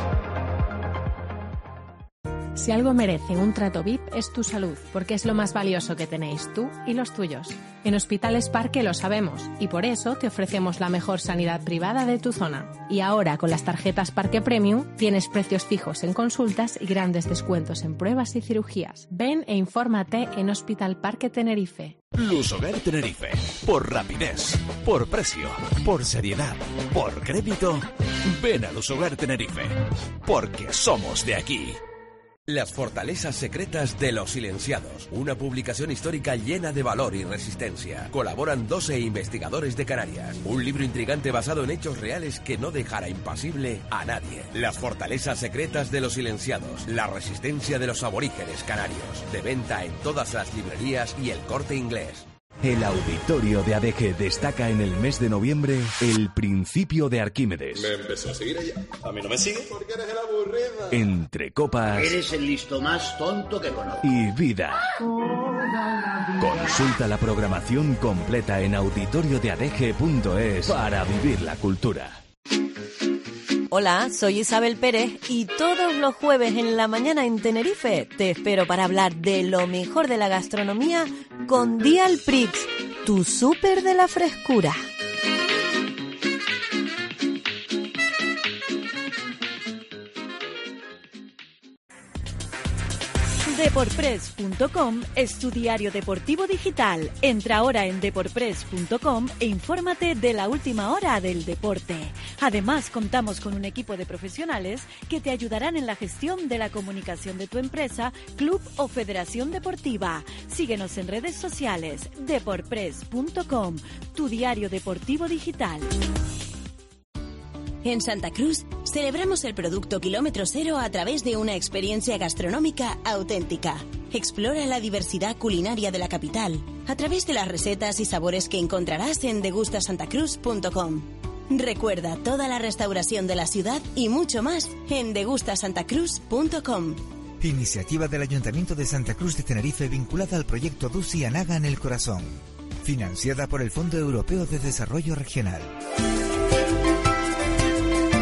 Si algo merece un trato VIP es tu salud, porque es lo más valioso que tenéis tú y los tuyos. En Hospitales Parque lo sabemos, y por eso te ofrecemos la mejor sanidad privada de tu zona. Y ahora, con las tarjetas Parque Premium, tienes precios fijos en consultas y grandes descuentos en pruebas y cirugías. Ven e infórmate en Hospital Parque Tenerife. Lusogar Tenerife. Por rapidez, por precio, por seriedad, por crédito. Ven a Lusogar Tenerife, porque somos de aquí. Las fortalezas secretas de los silenciados. Una publicación histórica llena de valor y resistencia. Colaboran 12 investigadores de Canarias. Un libro intrigante basado en hechos reales que no dejará impasible a nadie. Las fortalezas secretas de los silenciados. La resistencia de los aborígenes canarios. De venta en todas las librerías y El Corte Inglés. El Auditorio de Adeje destaca en el mes de noviembre el principio de Arquímedes. Me empezó a seguir ella. A mí no me sigue porque eres el aburrida. Entre copas. Eres el listo más tonto que conozco. Y vida. Consulta la programación completa en auditoriodeadeje.es para vivir la cultura. Hola, soy Isabel Pérez y todos los jueves en la mañana en Tenerife te espero para hablar de lo mejor de la gastronomía con Dial Prix, tu súper de la frescura. Deporpress.com es tu diario deportivo digital. Entra ahora en deporpress.com e infórmate de la última hora del deporte. Además, contamos con un equipo de profesionales que te ayudarán en la gestión de la comunicación de tu empresa, club o federación deportiva. Síguenos en redes sociales. Deporpress.com, tu diario deportivo digital. En Santa Cruz celebramos el producto kilómetro cero a través de una experiencia gastronómica auténtica. Explora la diversidad culinaria de la capital a través de las recetas y sabores que encontrarás en degustasantacruz.com. Recuerda toda la restauración de la ciudad y mucho más en degustasantacruz.com. Iniciativa del Ayuntamiento de Santa Cruz de Tenerife vinculada al proyecto Dusi Anaga en el Corazón, financiada por el Fondo Europeo de Desarrollo Regional.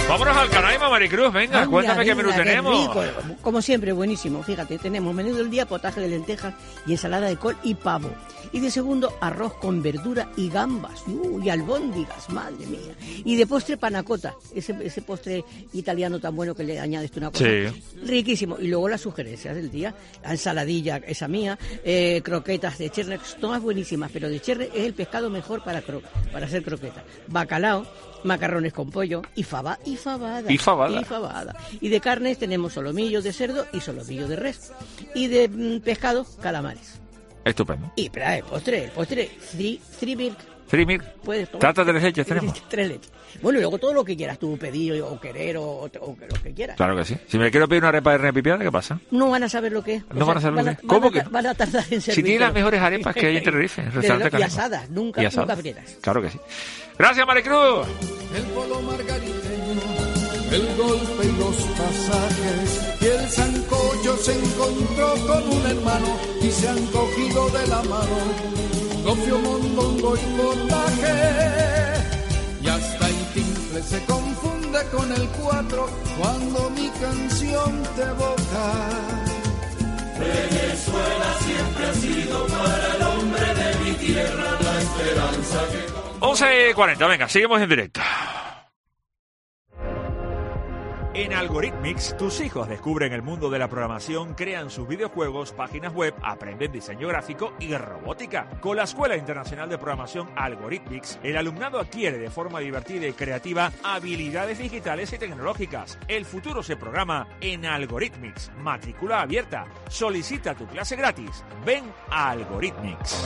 Vámonos al Canaima, Maricruz, venga, cuéntame qué menú tenemos. Rico. Como siempre, buenísimo. Fíjate, tenemos menú del día, potaje de lentejas y ensalada de col y pavo. Y de segundo, arroz con verdura y gambas. Y albóndigas, madre mía. Y de postre, panacota. Ese postre italiano tan bueno que le añades tú una cosa. Sí. Riquísimo. Y luego las sugerencias del día. La ensaladilla, esa mía. Croquetas de cherre, todas buenísimas. Pero de cherre es el pescado mejor para hacer croquetas. Bacalao. Macarrones con pollo y fabada. Y de carnes tenemos solomillo de cerdo y solomillo de res. Y de pescado, calamares. Estupendo. Y para el postre, three milk. Three milk. Puedes tomar. ¿Tartas de leche tenemos? 3 leches. Bueno, y luego todo lo que quieras tú pedir o querer o lo que quieras. Claro que sí. Si me quiero pedir una arepa de René Pipiana, ¿qué pasa? No van a saber lo que es. No van a saber lo que es. ¿Cómo que? Van a tardar en servir. Si tiene las mejores arepas que hay en Tenerife. Y asadas, nunca frieras. Claro que sí. Gracias, Maricruz. El polo margariteño, el golpe y los pasajes, y el sancocho se encontró con un hermano y se han cogido de la mano, gofio, mondongo y potaje, y hasta el timple se confunde con el 4 cuando mi canción te evoca. Venezuela siempre ha sido para el hombre de mi tierra la esperanza que... 11:40, venga, seguimos en directo. En Algorithmics, tus hijos descubren el mundo de la programación, crean sus videojuegos, páginas web, aprenden diseño gráfico y robótica. Con la Escuela Internacional de Programación Algorithmics, el alumnado adquiere de forma divertida y creativa habilidades digitales y tecnológicas. El futuro se programa en Algorithmics. Matrícula abierta. Solicita tu clase gratis. Ven a Algorithmics.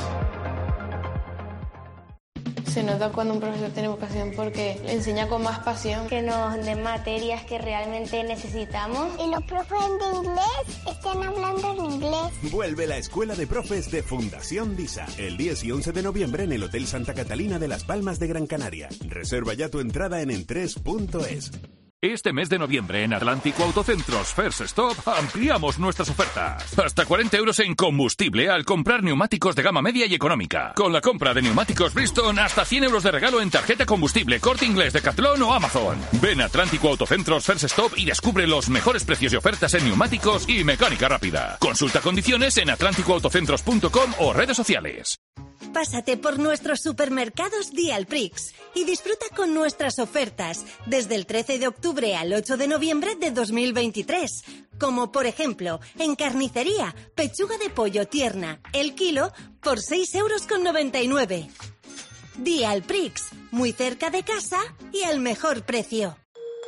Se nota cuando un profesor tiene vocación porque le enseña con más pasión. Que nos den materias que realmente necesitamos. Y los profes de inglés están hablando en inglés. Vuelve la Escuela de Profes de Fundación DISA el 10 y 11 de noviembre en el Hotel Santa Catalina de Las Palmas de Gran Canaria. Reserva ya tu entrada en entres.es. Este mes de noviembre en Atlántico Autocentros First Stop ampliamos nuestras ofertas. Hasta 40 euros en combustible al comprar neumáticos de gama media y económica. Con la compra de neumáticos Bridgestone, hasta 100 euros de regalo en tarjeta combustible, Corte Inglés, Decathlon o Amazon. Ven a Atlántico Autocentros First Stop y descubre los mejores precios y ofertas en neumáticos y mecánica rápida. Consulta condiciones en atlánticoautocentros.com o redes sociales. Pásate por nuestros supermercados Dialprix y disfruta con nuestras ofertas desde el 13 de octubre al 8 de noviembre de 2023. Como por ejemplo, en carnicería, pechuga de pollo tierna, el kilo por 6,99 €. Dialprix, muy cerca de casa y al mejor precio.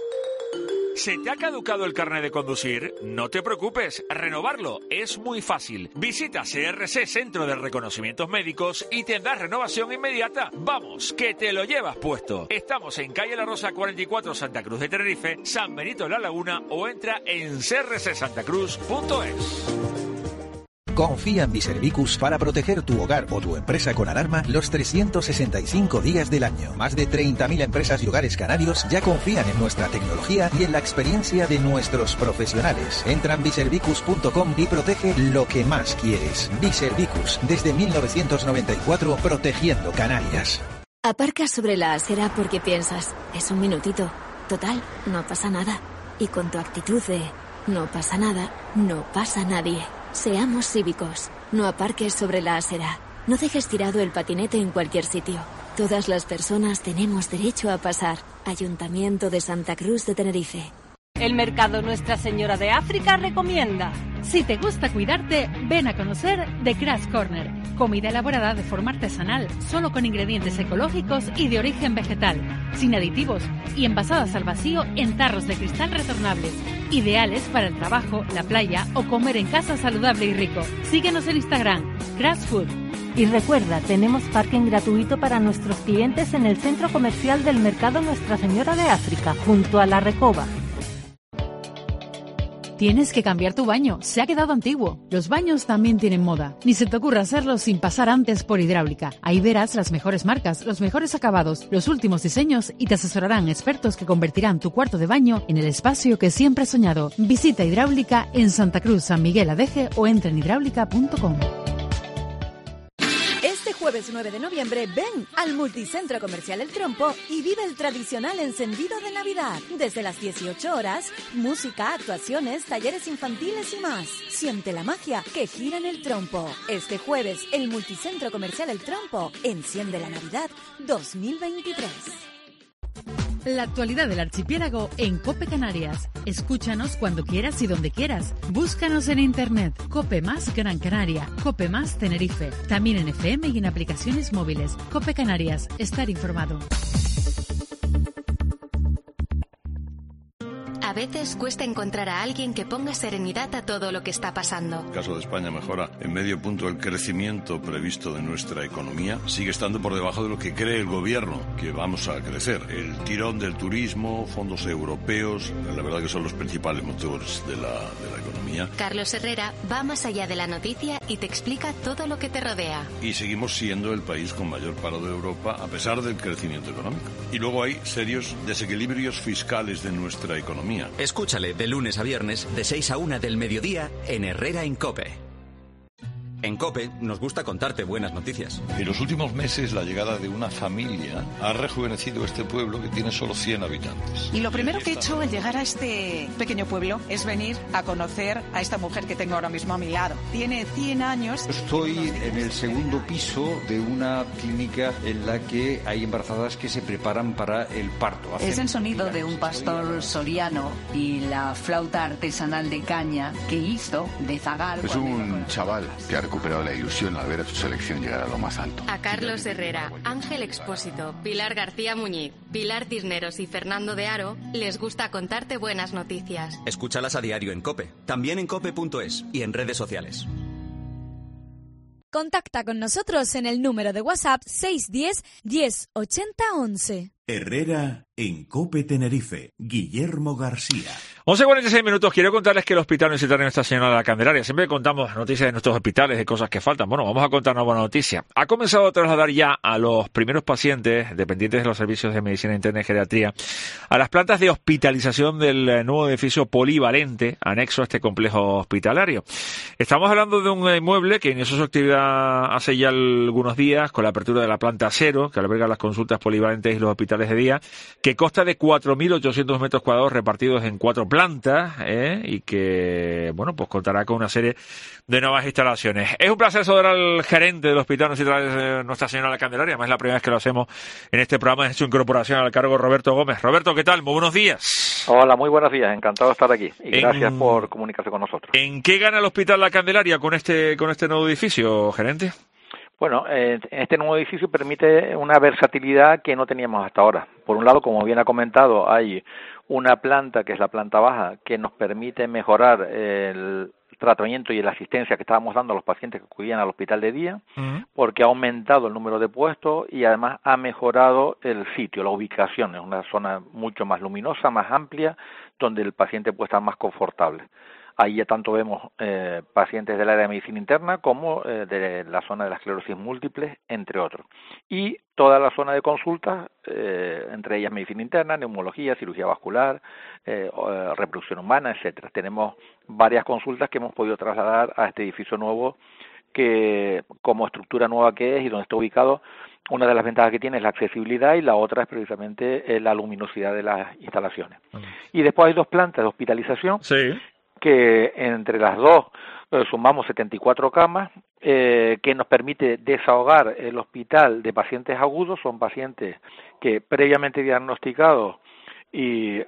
¿Se te ha caducado el carnet de conducir? No te preocupes, renovarlo es muy fácil. Visita CRC Centro de Reconocimientos Médicos y tendrás renovación inmediata. Vamos, que te lo llevas puesto. Estamos en calle La Rosa 44, Santa Cruz de Tenerife, San Benito de la Laguna, o entra en crcsantacruz.es. Confía en Biservicus para proteger tu hogar o tu empresa con alarma los 365 días del año. Más de 30.000 empresas y hogares canarios ya confían en nuestra tecnología y en la experiencia de nuestros profesionales. Entra en biservicus.com y protege lo que más quieres. Biservicus, desde 1994, protegiendo Canarias. Aparcas sobre la acera porque piensas, es un minutito. Total, no pasa nada. Y con tu actitud de, no pasa nada, no pasa nadie. Seamos cívicos. No aparques sobre la acera. No dejes tirado el patinete en cualquier sitio. Todas las personas tenemos derecho a pasar. Ayuntamiento de Santa Cruz de Tenerife. El Mercado Nuestra Señora de África recomienda. Si te gusta cuidarte, ven a conocer The Grass Corner. Comida elaborada de forma artesanal, solo con ingredientes ecológicos y de origen vegetal, sin aditivos y envasadas al vacío en tarros de cristal retornables. Ideales para el trabajo, la playa o comer en casa saludable y rico. Síguenos en Instagram, Grass Food. Y recuerda, tenemos parking gratuito para nuestros clientes en el centro comercial del Mercado Nuestra Señora de África, junto a La Recoba. Tienes que cambiar tu baño, se ha quedado antiguo. Los baños también tienen moda. Ni se te ocurra hacerlo sin pasar antes por Hidráulica. Ahí verás las mejores marcas, los mejores acabados, los últimos diseños y te asesorarán expertos que convertirán tu cuarto de baño en el espacio que siempre has soñado. Visita Hidráulica en Santa Cruz, San Miguel Adeje o entra en hidráulica.com. jueves 9 de noviembre ven al Multicentro Comercial El Trompo y vive el tradicional encendido de Navidad. Desde las 18 horas, música, actuaciones, talleres infantiles y más. Siente la magia que gira en El Trompo. Este jueves, el Multicentro Comercial El Trompo enciende la Navidad 2023. La actualidad del archipiélago en COPE Canarias. Escúchanos cuando quieras y donde quieras. Búscanos en internet. COPE Más Gran Canaria. COPE Más Tenerife. También en FM y en aplicaciones móviles. COPE Canarias. Estar informado. A veces cuesta encontrar a alguien que ponga serenidad a todo lo que está pasando. El caso de España mejora en medio punto el crecimiento previsto de nuestra economía. Sigue estando por debajo de lo que cree el gobierno que vamos a crecer. El tirón del turismo, fondos europeos, la verdad que son los principales motores de la economía. Carlos Herrera va más allá de la noticia y te explica todo lo que te rodea. Y seguimos siendo el país con mayor paro de Europa a pesar del crecimiento económico. Y luego hay serios desequilibrios fiscales de nuestra economía. Escúchale de lunes a viernes de 6 a 1 del mediodía en Herrera en COPE. En COPE nos gusta contarte buenas noticias. En los últimos meses la llegada de una familia ha rejuvenecido este pueblo que tiene solo 100 habitantes. Y lo primero que he hecho al llegar a este pequeño pueblo es venir a conocer a esta mujer que tengo ahora mismo a mi lado. Tiene 100 años. Estoy en el segundo piso de una clínica en la que hay embarazadas que se preparan para el parto. Es el sonido de un pastor soriano y la flauta artesanal de caña que hizo de zagal. Es un chaval que ha recuperado la ilusión al ver a su selección llegar a lo más alto. A Carlos Herrera, Ángel Expósito, Pilar García Muñiz, Pilar Cisneros y Fernando de Aro les gusta contarte buenas noticias. Escúchalas a diario en COPE, también en cope.es y en redes sociales. Contacta con nosotros en el número de WhatsApp 610 10 80 11. Herrera en COPE Tenerife. Guillermo García. 11:46 minutos. Quiero contarles que el Hospital Universitario Nuestra Señora de la Candelaria, siempre contamos noticias de nuestros hospitales, de cosas que faltan. Bueno, vamos a contar una buena noticia. Ha comenzado a trasladar ya a los primeros pacientes dependientes de los servicios de medicina interna y geriatría a las plantas de hospitalización del nuevo edificio polivalente anexo a este complejo hospitalario. Estamos hablando de un inmueble que inició su actividad hace ya algunos días con la apertura de la planta 0, que alberga las consultas polivalentes y los hospitales de día, que consta de 4.800 metros cuadrados repartidos en 4 plantas, y que, bueno, pues contará con una serie de nuevas instalaciones. Es un placer saludar al gerente del Hospital Universitario Nuestra Señora de la Candelaria, además es la primera vez que lo hacemos en este programa de su incorporación al cargo, Roberto Gómez. Roberto, ¿qué tal? Muy buenos días. Hola, muy buenos días, encantado de estar aquí y gracias por comunicarse con nosotros. ¿En qué gana el Hospital La Candelaria con este nuevo edificio, gerente? Bueno, este nuevo edificio permite una versatilidad que no teníamos hasta ahora. Por un lado, como bien ha comentado, hay una planta, que es la planta baja, que nos permite mejorar el tratamiento y la asistencia que estábamos dando a los pacientes que acudían al hospital de día, porque ha aumentado el número de puestos y además ha mejorado el sitio, la ubicación. Es una zona mucho más luminosa, más amplia, donde el paciente puede estar más confortable. Ahí ya tanto vemos pacientes del área de medicina interna como de la zona de la esclerosis múltiple, entre otros. Y toda la zona de consultas, entre ellas medicina interna, neumología, cirugía vascular, reproducción humana, etcétera. Tenemos varias consultas que hemos podido trasladar a este edificio nuevo, que como estructura nueva que es y donde está ubicado, una de las ventajas que tiene es la accesibilidad y la otra es precisamente la luminosidad de las instalaciones. Y después hay 2 plantas de hospitalización. Sí. Que entre las dos sumamos 74 camas, que nos permite desahogar el hospital de pacientes agudos. Son pacientes que previamente diagnosticados y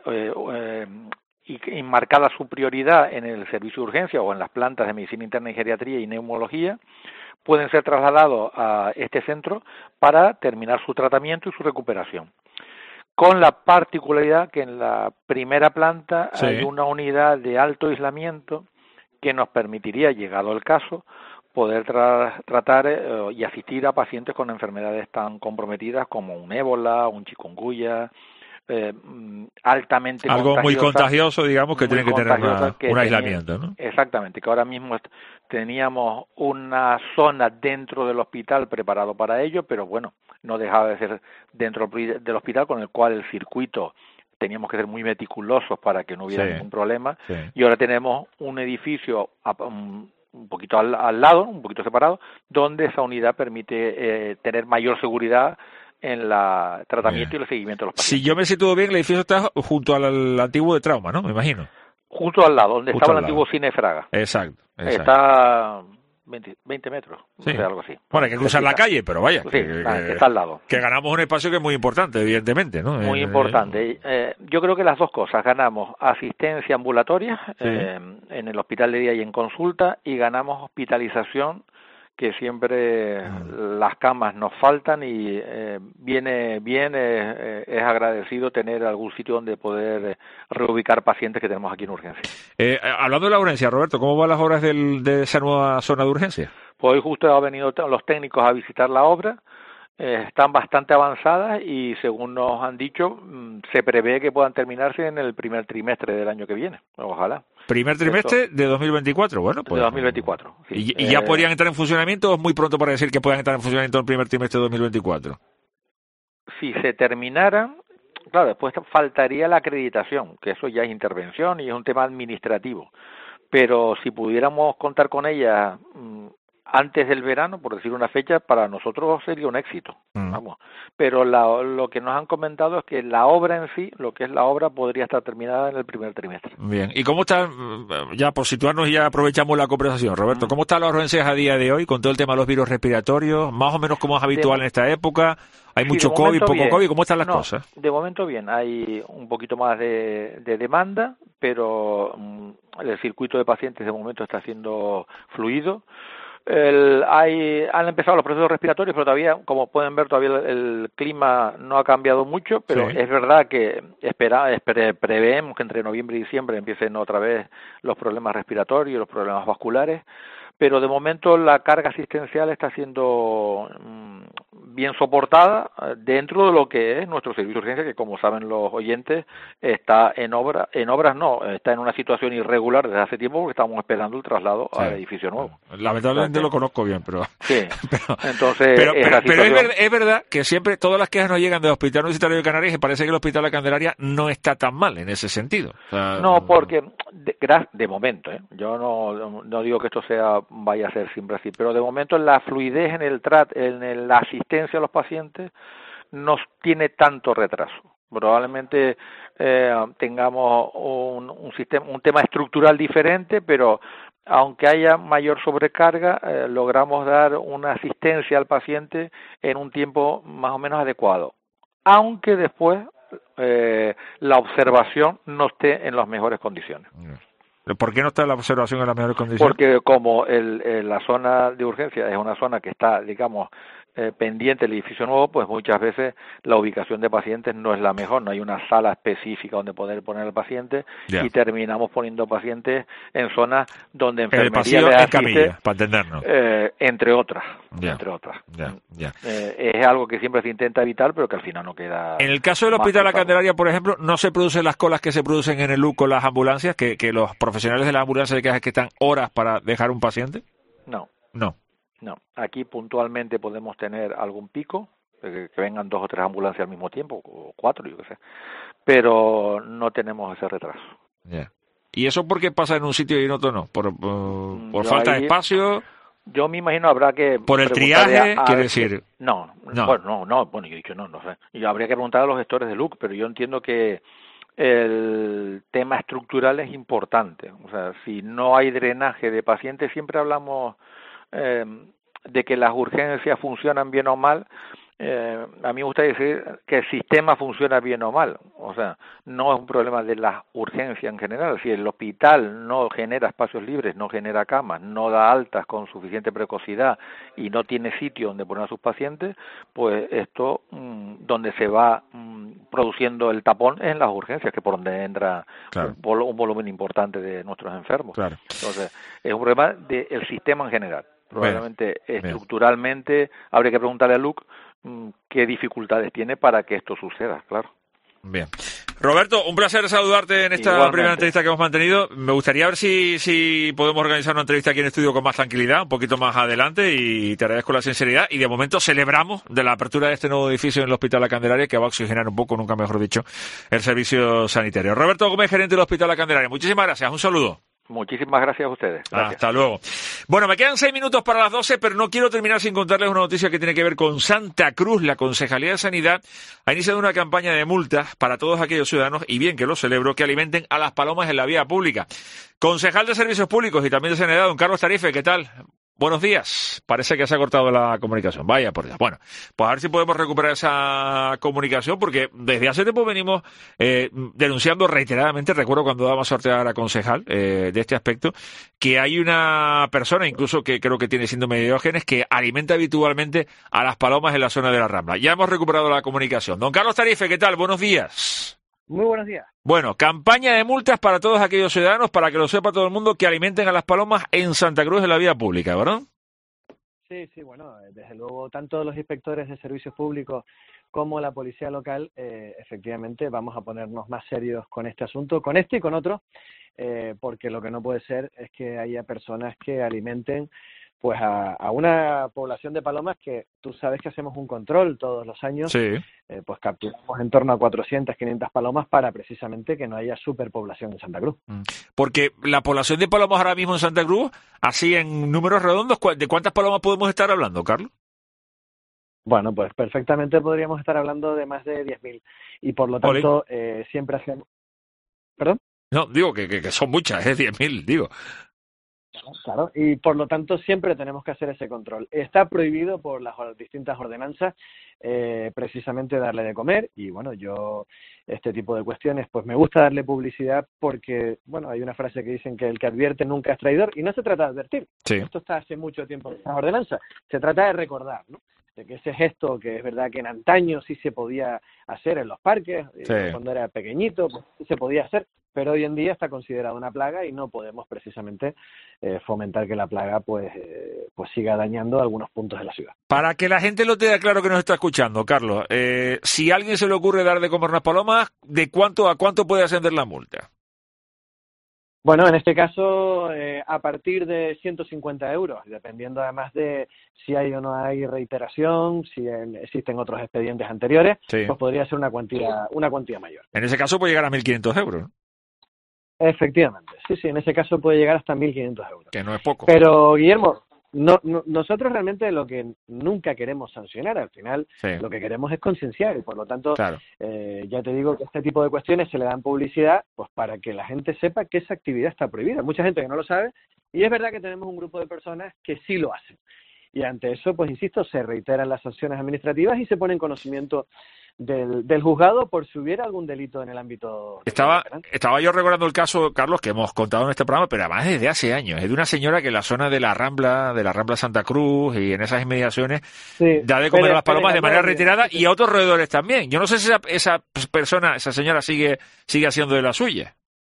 marcada su prioridad en el servicio de urgencia o en las plantas de medicina interna y geriatría y neumología, pueden ser trasladados a este centro para terminar su tratamiento y su recuperación. Con la particularidad que en la primera planta hay una unidad de alto aislamiento que nos permitiría, llegado el caso, poder tratar y asistir a pacientes con enfermedades tan comprometidas como un ébola, un chikungunya, altamente algo contagiosa, muy contagioso, digamos, que tiene que tener un aislamiento, ¿no? Exactamente, que ahora mismo teníamos una zona dentro del hospital preparado para ello, pero bueno, no dejaba de ser dentro del hospital, con el cual el circuito teníamos que ser muy meticulosos para que no hubiera ningún problema. Y ahora tenemos un edificio un poquito al lado, un poquito separado, donde esa unidad permite tener mayor seguridad en el tratamiento y el seguimiento de los pacientes. Si yo me sitúo bien, el edificio está junto al antiguo de trauma, ¿no? Me imagino. Justo al lado, donde estaba el antiguo Cine Fraga. Exacto. Está 20 metros, sí. O sea, algo así. Bueno, hay que cruzar la calle, pero vaya. Sí, que está al lado. Que ganamos un espacio que es muy importante, evidentemente, ¿no? Muy importante. Yo creo que las dos cosas. Ganamos asistencia ambulatoria en el hospital de día y en consulta, y ganamos hospitalización, que siempre las camas nos faltan, y viene bien, es agradecido tener algún sitio donde poder reubicar pacientes que tenemos aquí en urgencia. Hablando de la urgencia, Roberto, ¿cómo van las obras de esa nueva zona de urgencia? Pues hoy justo han venido los técnicos a visitar la obra. Están bastante avanzadas y, según nos han dicho, se prevé que puedan terminarse en el primer trimestre del año que viene. Ojalá. ¿Primer trimestre de 2024? Bueno, pues. De 2024. Sí. ¿Y ya podrían entrar en funcionamiento o es muy pronto para decir que puedan entrar en funcionamiento en el primer trimestre de 2024? Si se terminaran, claro, después faltaría la acreditación, que eso ya es intervención y es un tema administrativo. Pero si pudiéramos contar con ella antes del verano, por decir una fecha, para nosotros sería un éxito, vamos. Pero lo que nos han comentado es que la obra en sí, lo que es la obra, podría estar terminada en el primer trimestre. Bien, ¿y cómo están, ya por situarnos y ya aprovechamos la conversación, Roberto, cómo están las urgencias a día de hoy con todo el tema de los virus respiratorios, más o menos como es habitual en esta época? ¿Hay mucho COVID, poco bien. COVID? ¿Cómo están las cosas? De momento bien, hay un poquito más de demanda, pero el circuito de pacientes de momento está siendo fluido. Han empezado los procesos respiratorios, pero todavía, como pueden ver, todavía el clima no ha cambiado mucho, pero es verdad que preveemos que entre noviembre y diciembre empiecen otra vez los problemas respiratorios, los problemas vasculares, pero de momento la carga asistencial está siendo bien soportada dentro de lo que es nuestro servicio de urgencia, que, como saben los oyentes, está está en una situación irregular desde hace tiempo, porque estamos esperando el traslado al edificio nuevo. Lamentablemente lo conozco bien, pero... Sí, entonces... Pero es verdad que siempre todas las quejas nos llegan del Hospital Universitario de Canarias, y parece que el Hospital de la Candelaria no está tan mal en ese sentido. O sea, no, porque de momento, yo no digo que esto vaya a ser siempre así, pero de momento la fluidez en la asistencia a los pacientes no tiene tanto retraso. Probablemente tengamos un tema estructural diferente, pero aunque haya mayor sobrecarga, logramos dar una asistencia al paciente en un tiempo más o menos adecuado, aunque después la observación no esté en las mejores condiciones. ¿Por qué no está la observación en las mejores condiciones? Porque como la zona de urgencia es una zona que está, digamos, pendiente del edificio nuevo, pues muchas veces la ubicación de pacientes no es la mejor, no hay una sala específica donde poder poner al paciente, y terminamos poniendo pacientes en zonas donde enfermería les asiste, camilla, para entendernos. Entre otras. Es algo que siempre se intenta evitar, pero que al final no queda. En el caso del Hospital de la Candelaria, por ejemplo, no se producen las colas que se producen en el LUC con las ambulancias, que los profesionales de las ambulancias se quejan que están horas para dejar un paciente. No. No, aquí puntualmente podemos tener algún pico, que vengan 2 o 3 ambulancias al mismo tiempo, o 4, yo qué sé, pero no tenemos ese retraso. ¿Y eso por qué pasa en un sitio y en otro no? ¿Por falta de espacio? Yo me imagino habrá que... ¿Por el triaje, quiere decir? No, bueno, yo he dicho no sé. Yo habría que preguntar a los gestores de LUC, pero yo entiendo que el tema estructural es importante. O sea, si no hay drenaje de pacientes, siempre hablamos de que las urgencias funcionan bien o mal. A mí me gusta decir que el sistema funciona bien o mal. O sea, no es un problema de las urgencias en general. Si el hospital no genera espacios libres, no genera camas, no da altas con suficiente precocidad y no tiene sitio donde poner a sus pacientes, pues esto, donde se va produciendo el tapón es en las urgencias, que por donde entra un volumen importante de nuestros enfermos. Entonces, es un problema del sistema en general. Probablemente estructuralmente habría que preguntarle a LUC qué dificultades tiene para que esto suceda, claro. Bien. Roberto, un placer saludarte en esta primera entrevista que hemos mantenido. Me gustaría ver si podemos organizar una entrevista aquí en el estudio con más tranquilidad, un poquito más adelante, y te agradezco la sinceridad. Y de momento celebramos de la apertura de este nuevo edificio en el Hospital La Candelaria, que va a oxigenar un poco, nunca mejor dicho, el servicio sanitario. Roberto Gómez, gerente del Hospital La Candelaria, muchísimas gracias, un saludo. Muchísimas gracias a ustedes. Gracias. Hasta luego. Bueno, me quedan 6 minutos para las 12, pero no quiero terminar sin contarles una noticia que tiene que ver con Santa Cruz. La Concejalía de Sanidad ha iniciado una campaña de multas para todos aquellos ciudadanos, y bien que lo celebro, que alimenten a las palomas en la vía pública. Concejal de Servicios Públicos y también de Sanidad, don Carlos Tarife, ¿qué tal? Buenos días. Parece que se ha cortado la comunicación. Vaya por Dios. Bueno, pues a ver si podemos recuperar esa comunicación, porque desde hace tiempo venimos denunciando reiteradamente, recuerdo cuando dábamos a sortear a concejal de este aspecto, que hay una persona, incluso que creo que tiene síndrome de Diógenes, que alimenta habitualmente a las palomas en la zona de la Rambla. Ya hemos recuperado la comunicación. Don Carlos Tarife, ¿qué tal? Buenos días. Muy buenos días. Bueno, campaña de multas para todos aquellos ciudadanos, para que lo sepa todo el mundo, que alimenten a las palomas en Santa Cruz en la vía pública, ¿verdad? Sí, bueno, desde luego, tanto los inspectores de servicios públicos como la policía local, efectivamente, vamos a ponernos más serios con este asunto, con este y con otros, porque lo que no puede ser es que haya personas que alimenten pues a una población de palomas que tú sabes que hacemos un control todos los años, sí. Pues capturamos en torno a 400, 500 palomas para precisamente que no haya superpoblación en Santa Cruz. Porque la población de palomas ahora mismo en Santa Cruz, así en números redondos, ¿de cuántas palomas podemos estar hablando, Carlos? Bueno, pues perfectamente podríamos estar hablando de más de 10.000 y por lo tanto siempre hacemos... ¿Perdón? No, digo que son muchas, 10.000, digo. Claro, y por lo tanto siempre tenemos que hacer ese control. Está prohibido por las distintas ordenanzas precisamente darle de comer y bueno, yo este tipo de cuestiones pues me gusta darle publicidad porque, bueno, hay una frase que dicen que el que advierte nunca es traidor y no se trata de advertir. Sí. Esto está hace mucho tiempo en las ordenanzas. Se trata de recordar, ¿no? De que ese gesto que es verdad que en antaño sí se podía hacer en los parques, sí. Cuando era pequeñito pues, sí se podía hacer, pero hoy en día está considerada una plaga y no podemos precisamente fomentar que la plaga pues siga dañando algunos puntos de la ciudad. Para que la gente lo tenga claro que nos está escuchando, Carlos, si a alguien se le ocurre dar de comer unas palomas, ¿de cuánto a cuánto puede ascender la multa? Bueno, en este caso, a partir de 150 euros, dependiendo además de si hay o no hay reiteración, si existen otros expedientes anteriores, sí. Pues podría ser una cuantía mayor. En ese caso puede llegar a 1.500 euros, ¿no? Efectivamente, sí, en ese caso puede llegar hasta 1.500 euros. Que no es poco. Pero, Guillermo, nosotros realmente lo que nunca queremos sancionar, al final sí. Lo que queremos es concienciar y por lo tanto, claro. Ya te digo que este tipo de cuestiones se le dan publicidad pues para que la gente sepa que esa actividad está prohibida. Mucha gente que no lo sabe y es verdad que tenemos un grupo de personas que sí lo hacen. Y ante eso, pues insisto, se reiteran las sanciones administrativas y se pone en conocimiento del juzgado por si hubiera algún delito en el ámbito... Estaba yo recordando el caso, Carlos, que hemos contado en este programa, pero además desde hace años. Es de una señora que en la zona de la Rambla Santa Cruz y en esas inmediaciones sí, da de comer a las palomas de manera reiterada y a otros roedores también. Yo no sé si esa señora sigue haciendo de la suya.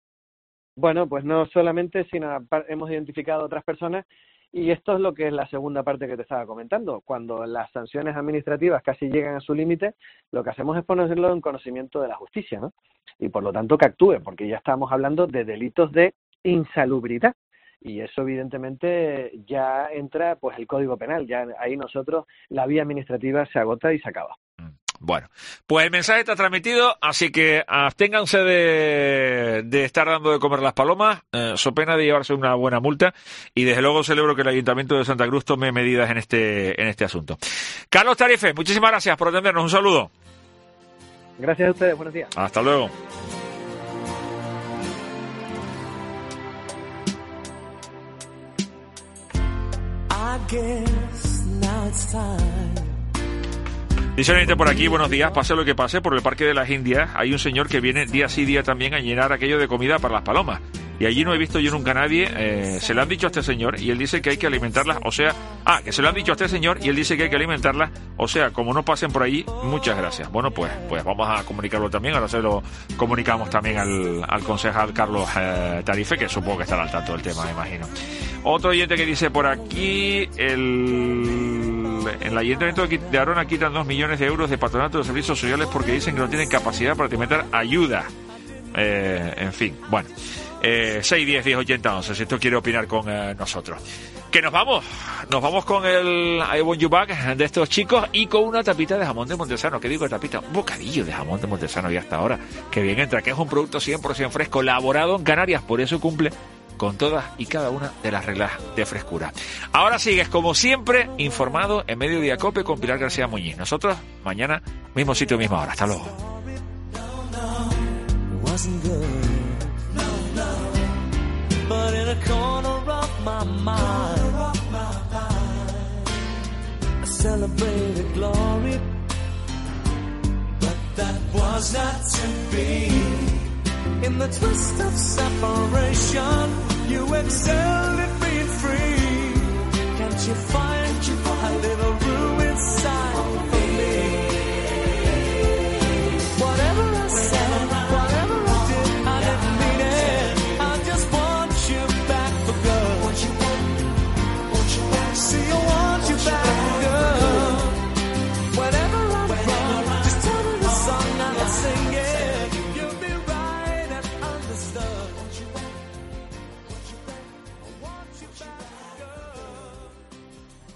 Bueno, pues no solamente, sino hemos identificado otras personas. Y esto es lo que es la segunda parte que te estaba comentando. Cuando las sanciones administrativas casi llegan a su límite, lo que hacemos es ponerlo en conocimiento de la justicia, ¿no? Y por lo tanto que actúe, porque ya estamos hablando de delitos de insalubridad. Y eso evidentemente ya entra pues el Código Penal. Ya ahí nosotros, la vía administrativa se agota y se acaba. Bueno, pues el mensaje está transmitido, así que absténganse de estar dando de comer las palomas, so pena de llevarse una buena multa, y desde luego celebro que el Ayuntamiento de Santa Cruz tome medidas en este asunto. Carlos Tarife, muchísimas gracias por atendernos, un saludo. Gracias a ustedes, buenos días. Hasta luego. I guess now it's time. Dice la gente por aquí, buenos días, pase lo que pase, por el Parque de las Indias hay un señor que viene día sí día también a llenar aquello de comida para las palomas. Y allí no he visto yo nunca a nadie, se lo han dicho a este señor y él dice que hay que alimentarlas, que se lo han dicho a este señor y él dice que hay que alimentarlas, como no pasen por allí, muchas gracias. Bueno, pues vamos a comunicarlo también, ahora se lo comunicamos también al concejal Carlos Tarife, que supongo que estará al tanto del tema, me imagino. Otro oyente que dice por aquí, en el Ayuntamiento de Arona quitan 2 millones de euros de patronato de servicios sociales porque dicen que no tienen capacidad para tramitar ayuda. En fin, bueno. 610-1080-11, si esto quiere opinar con nosotros. Que nos vamos con el I Want You Back de estos chicos y con una tapita de jamón de Montesano. ¿Qué digo de tapita? Un bocadillo de jamón de Montesano ya hasta ahora. Que bien entra, que es un producto 100% fresco, elaborado en Canarias, por eso cumple con todas y cada una de las reglas de frescura. Ahora sigues, como siempre, informado en Mediodía COPE con Pilar García Muñiz. Nosotros, mañana, mismo sitio, misma hora. Hasta luego. In the twist of separation, you excelled at being free. Can't you find